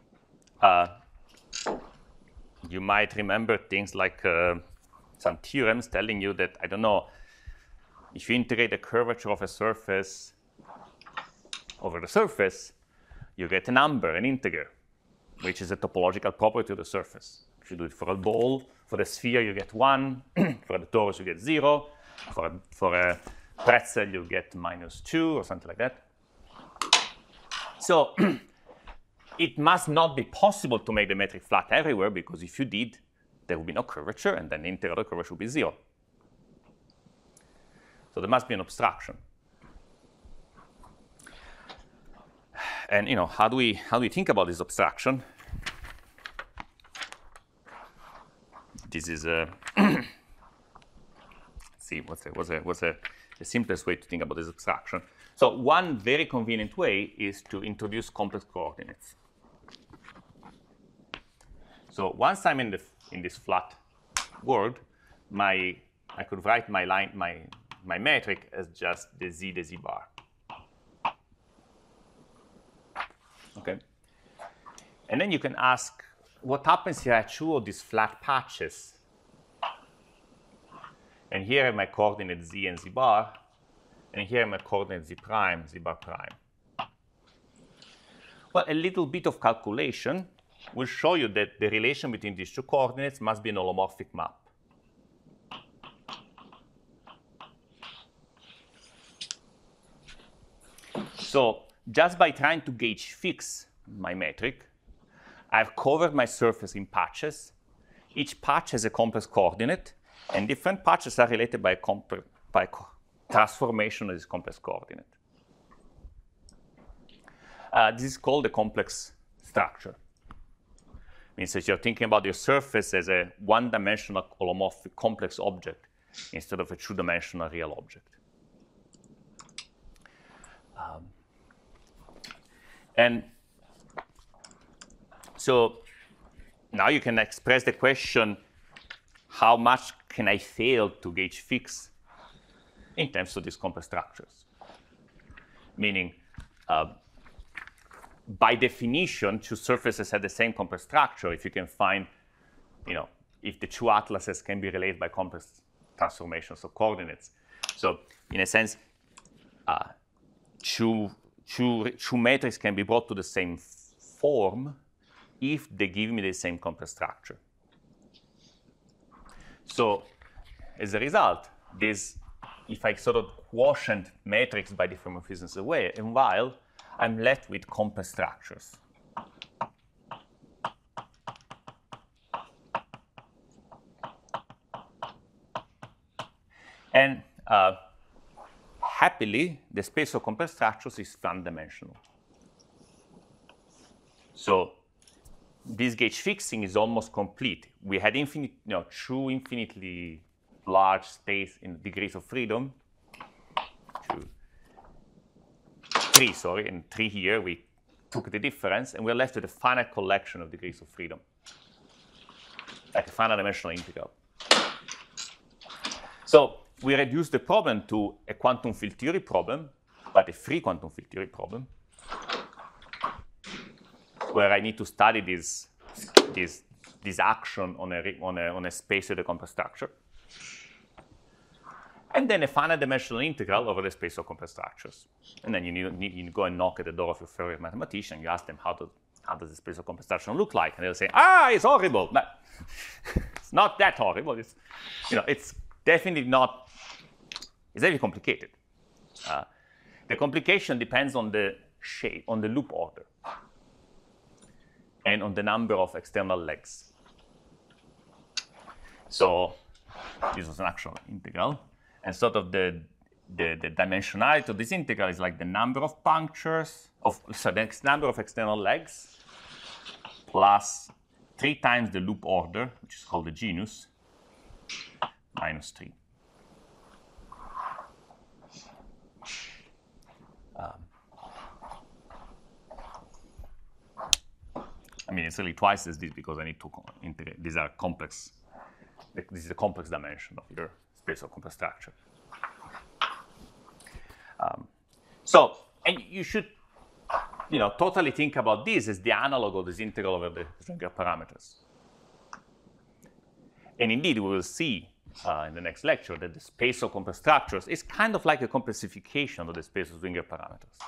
You might remember things like some theorems telling you that, I don't know, if you integrate the curvature of a surface over the surface, you get a number, an integer, which is a topological property of the surface. If you do it for a ball, for the sphere, you get 1. For the torus, you get 0. For a pretzel, you get -2 or something like that. So it must not be possible to make the metric flat everywhere, because if you did, there would be no curvature, and then the integral of the curvature would be 0. So there must be an obstruction. And how do we think about this obstruction? This is a let's see what's the simplest way to think about this abstraction. So one very convenient way is to introduce complex coordinates. So once I'm in this flat world, I could write my metric as just the z bar. Okay, and then you can ask, what happens if I choose these flat patches? And here are my coordinates z and z bar, and here are my coordinates z prime, z bar prime. Well, a little bit of calculation will show you that the relation between these two coordinates must be an holomorphic map. So just by trying to gauge fix my metric, I've covered my surface in patches. Each patch has a complex coordinate, and different patches are related by transformation of this complex coordinate. This is called a complex structure. It means that you're thinking about your surface as a one-dimensional holomorphic complex object instead of a two-dimensional real object. And so now you can express the question, how much can I fail to gauge fix in terms of these complex structures? Meaning, by definition, two surfaces have the same complex structure if you can find, if the two atlases can be related by complex transformations of coordinates. So in a sense, two metrics can be brought to the same form if they give me the same complex structure. So as a result, if I sort of quotient matrix by diffeomorphisms away, and while I'm left with complex structures. And happily, the space of complex structures is one-dimensional. So this gauge fixing is almost complete. We had infinite, true infinitely large space in degrees of freedom. 3, sorry, and 3 here. We took the difference, and we're left with a finite collection of degrees of freedom, like a finite dimensional integral. So we reduced the problem to a quantum field theory problem, but a free quantum field theory problem, where I need to study this action on a space with a compact structure, and then a finite dimensional integral over the space of compact structures. And then you go and knock at the door of your favorite mathematician. You ask them, how does the space of compact structure look like? And they'll say, it's horrible. No, it's not that horrible. It's definitely not. It's very complicated. The complication depends on the shape, on the loop order, and on the number of external legs. So this was an actual integral. And sort of the dimensionality of this integral is like the number of punctures, the number of external legs, plus 3 times the loop order, which is called the genus, minus 3. I mean, it's really twice as this because I need to integrate. These are complex. This is a complex dimension of your space of compact structure. And you should, totally think about this as the analog of this integral over the Schrödinger parameters. And indeed, we will see in the next lecture that the space of compact structures is kind of like a complexification of the space of Schrödinger parameters.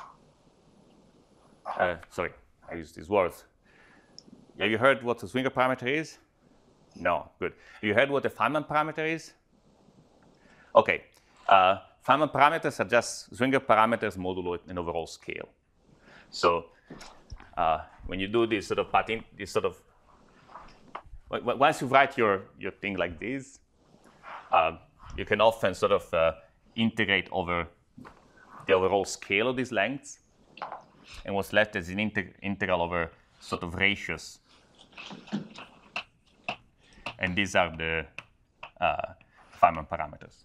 Sorry, I used these words. Have you heard what a Schrödinger parameter is? No, good. Have you heard what a Feynman parameter is? Okay. Feynman parameters are just Schrödinger parameters modulo an overall scale. So when you do this sort of pattern, once you write your thing like this, you can often sort of integrate over the overall scale of these lengths, and what's left is an integral over sort of ratios. And these are the Feynman parameters.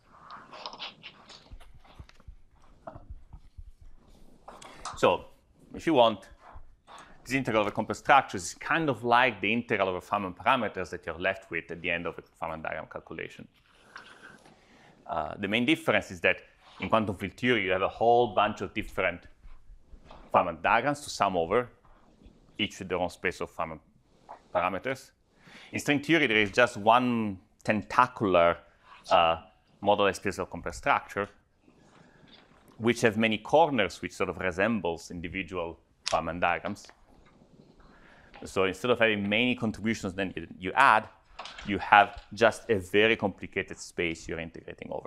So if you want, this integral over compact structures is kind of like the integral over Feynman parameters that you're left with at the end of a Feynman diagram calculation. The main difference is that in quantum field theory, you have a whole bunch of different Feynman diagrams to sum over, each with their own space of Feynman parameters. In string theory, there is just one tentacular moduli space of compact structure, which have many corners, which sort of resembles individual Feynman diagrams. So instead of having many contributions then you add, you have just a very complicated space you're integrating over.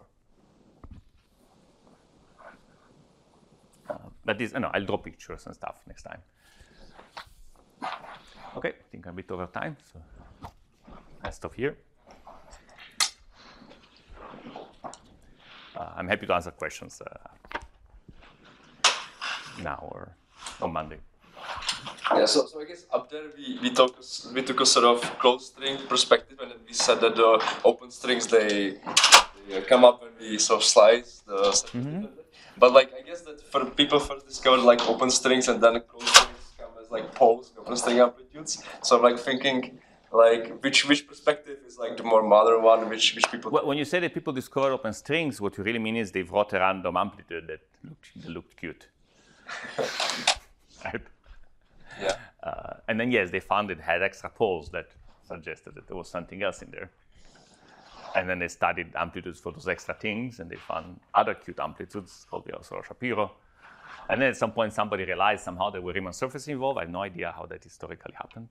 But this, I'll draw pictures and stuff next time. Okay, I think I'm a bit over time, so I'll stop here. I'm happy to answer questions now or on Monday. Yeah, so I guess up there we took a sort of closed string perspective, and then we said that the open strings they come up when we sort of slice the. Mm-hmm. But like I guess that for people first discovered like open strings, and then closed strings come as like poles, open string amplitudes. So I'm like thinking like which perspective is like the more modern one, which people. Well, when you say that people discover open strings, what you really mean is they wrote a random amplitude that looked cute. Right? Yeah. And then yes, they found it had extra poles that suggested that there was something else in there. And then they studied amplitudes for those extra things, and they found other cute amplitudes called the Osoro-Shapiro. And then at some point, somebody realized somehow there were Riemann surfaces involved. I have no idea how that historically happened.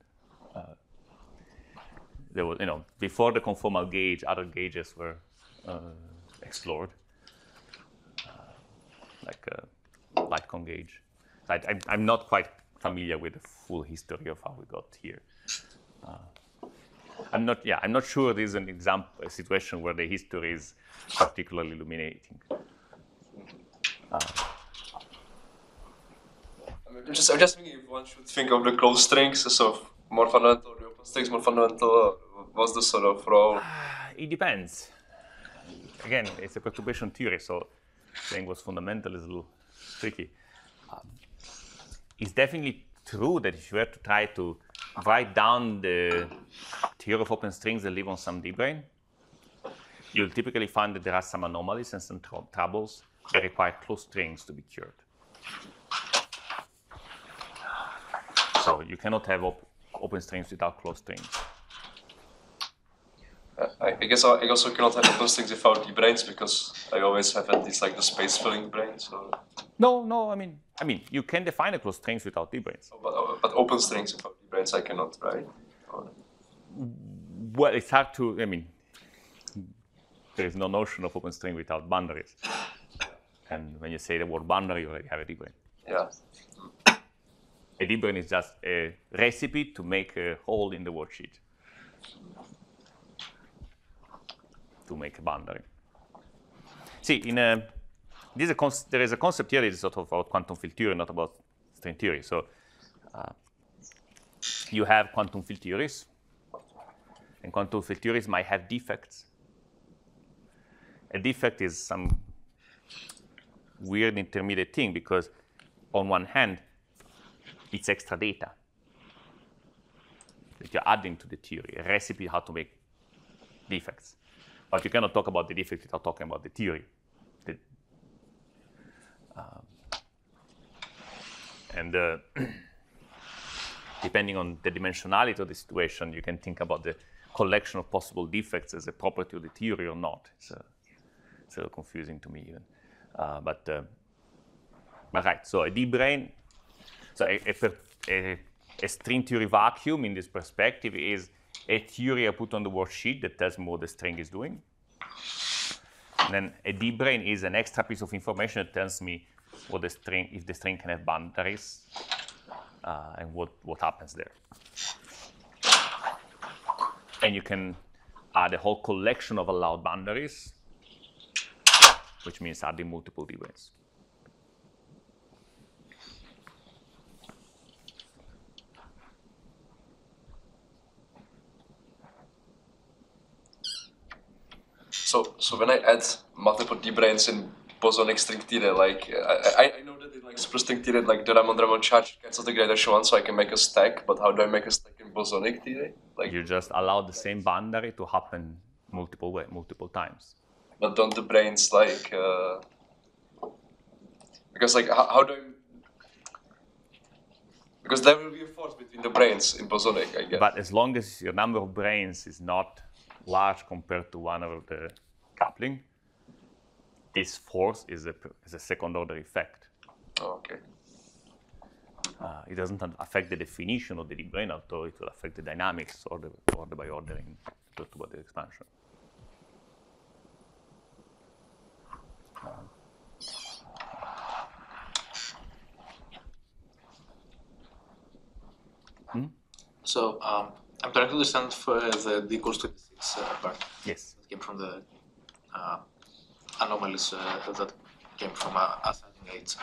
There was, before the conformal gauge, other gauges were explored, like a Lightcon gauge. I'm not quite familiar with the full history of how we got here. I'm not sure this is a situation where the history is particularly illuminating. I'm just thinking if one should think of the closed strings as of more fundamental, or the open strings more fundamental? Or what's the sort of role? It depends. Again, it's a perturbation theory, so saying what's fundamental is a little tricky. It's definitely true that if you were to try to write down the theory of open strings that live on some D-brane, you'll typically find that there are some anomalies and some troubles that require closed strings to be cured. So you cannot have open strings without closed strings. I guess I also cannot have open strings without D-branes because I always have at least like the space filling branes. So. No. I mean, you can define a closed strings without D-branes. But open strings without D-branes I cannot, right? Or... Well, it's hard to. I mean, there is no notion of open string without boundaries. And when you say the word boundary, you already have a D-brane. Yeah. A D-brane is just a recipe to make a hole in the worksheet. To make a boundary. See, there is a concept here that is sort of about quantum field theory, not about string theory. So you have quantum field theories, and quantum field theories might have defects. A defect is some weird intermediate thing because, on one hand, it's extra data that you're adding to the theory, a recipe how to make defects. But you cannot talk about the defect without talking about the theory. Depending on the dimensionality of the situation, you can think about the collection of possible defects as a property of the theory or not. It's a little confusing to me even. But right, so a D-brane, so a string theory vacuum in this perspective is a theory I put on the worksheet that tells me what the string is doing. And then a D-brane is an extra piece of information that tells me what the string, if the string can have boundaries, and what happens there. And you can add a whole collection of allowed boundaries, which means adding multiple D-branes. So when I add multiple D-branes in bosonic string theory, like I know that in like superstring theory, like the Ramond charge cancels the gradation one, so I can make a stack. But how do I make a stack in bosonic theory? Like you just allow the same boundary to happen multiple times. But don't the branes like because like how do I? Because there will be a force between the branes in bosonic, I guess. But as long as your number of branes is not large compared to one of the coupling, this force is a second order effect. Oh, okay. It doesn't affect the definition of the D-brane, although it will affect the dynamics order by order in perturbative expansion. So I'm trying to understand for the d equals 26 part. Yes. That came from the anomalies that came from ascending eights.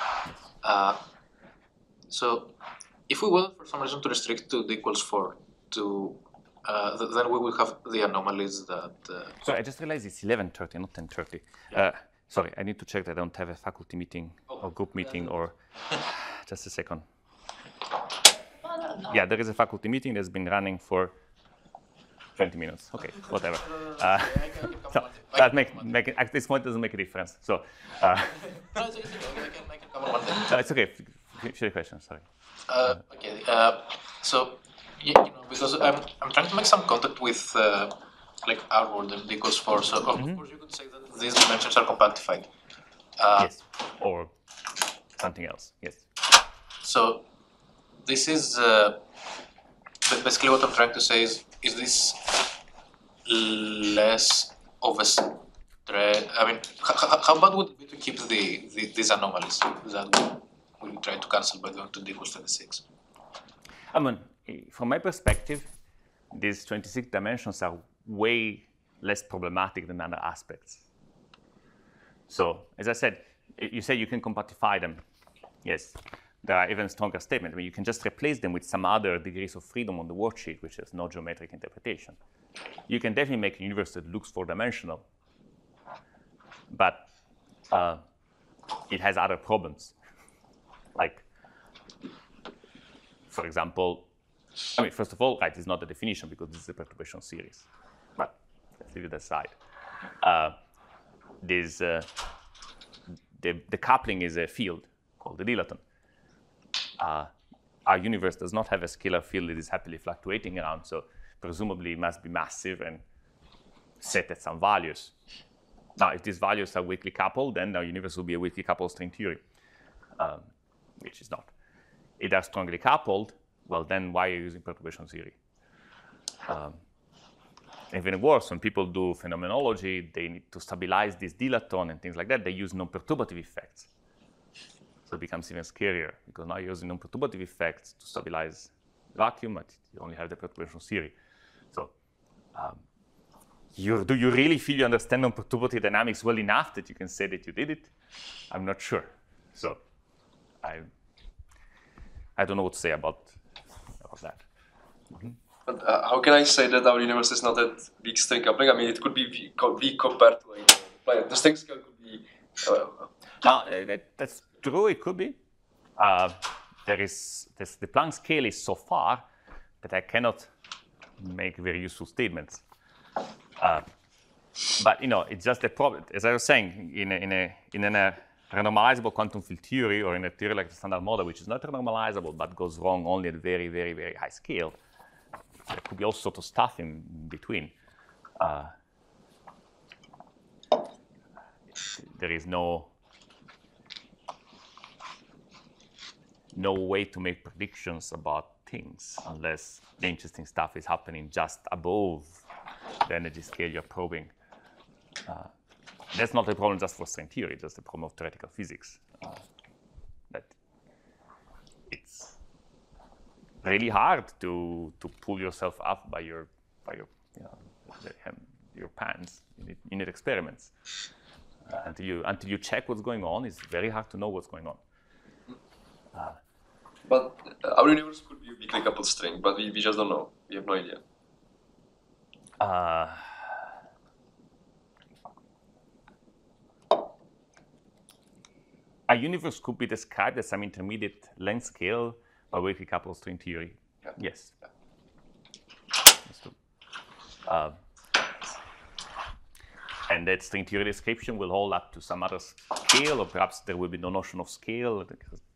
So if we wanted for some reason to restrict to d equals 4 to then we will have the anomalies that. So I just realized it's 11:30, not 10:30. Sorry, I need to check that I don't have a faculty meeting or group meeting or just a second. Yeah, there is a faculty meeting that's been running for 20 minutes. Okay, whatever. So that at this point doesn't make a difference. So it's okay. Finish your question. Sorry. Okay. So you know, because I'm trying to make some contact with like our world and d equals 4. So of course you could say that these dimensions are compactified. Yes, or something else. Yes. So this is basically what I'm trying to say is this less of a threat? I mean, how bad would it be to keep these anomalies that we try to cancel by going to d equals 26? I mean, from my perspective, these 26 dimensions are way less problematic than other aspects. So, as I said, you say you can compactify them. Yes. there are even stronger statements. I mean, you can just replace them with some other degrees of freedom on the worksheet, which has no geometric interpretation. You can definitely make a universe that looks four-dimensional, but it has other problems. Like, for example, I mean, first of all, right, it's not the definition because this is a perturbation series. But let's leave it aside. The coupling is a field called the dilaton. Our universe does not have a scalar field that is happily fluctuating around, so presumably it must be massive and set at some values. Now, if these values are weakly coupled, then our universe will be a weakly coupled string theory, which is not. If they're strongly coupled, well, then why are you using perturbation theory? Even worse, when people do phenomenology, they need to stabilize this dilaton and things like that. They use non-perturbative effects. So it becomes even scarier, because now you're using non-perturbative effects to stabilize vacuum, but you only have the perturbation theory. So do you really feel you understand non-perturbative dynamics well enough that you can say that you did it? I'm not sure. So I don't know what to say about that. Mm-hmm. But how can I say that our universe is not at weak string coupling? I mean, it could be weak compared to like the string scale could be. That's true. It could be. The Planck scale is so far that I cannot make very useful statements. But it's just a problem. As I was saying, in a renormalizable quantum field theory or in a theory like the standard model, which is not renormalizable but goes wrong only at very, very, very high scale, there could be all sorts of stuff in between. There is no way to make predictions about things unless the interesting stuff is happening just above the energy scale you're probing. That's not a problem just for string theory, just a problem of theoretical physics. That it's really hard to pull yourself up by your pants. You need experiments. Until you check what's going on, it's very hard to know what's going on. But our universe could be a weakly coupled string, but we just don't know. We have no idea. A universe could be described as some intermediate length scale by weakly coupled string theory. Yeah. Yes. And that string theory description will hold up to some other scale, or perhaps there will be no notion of scale.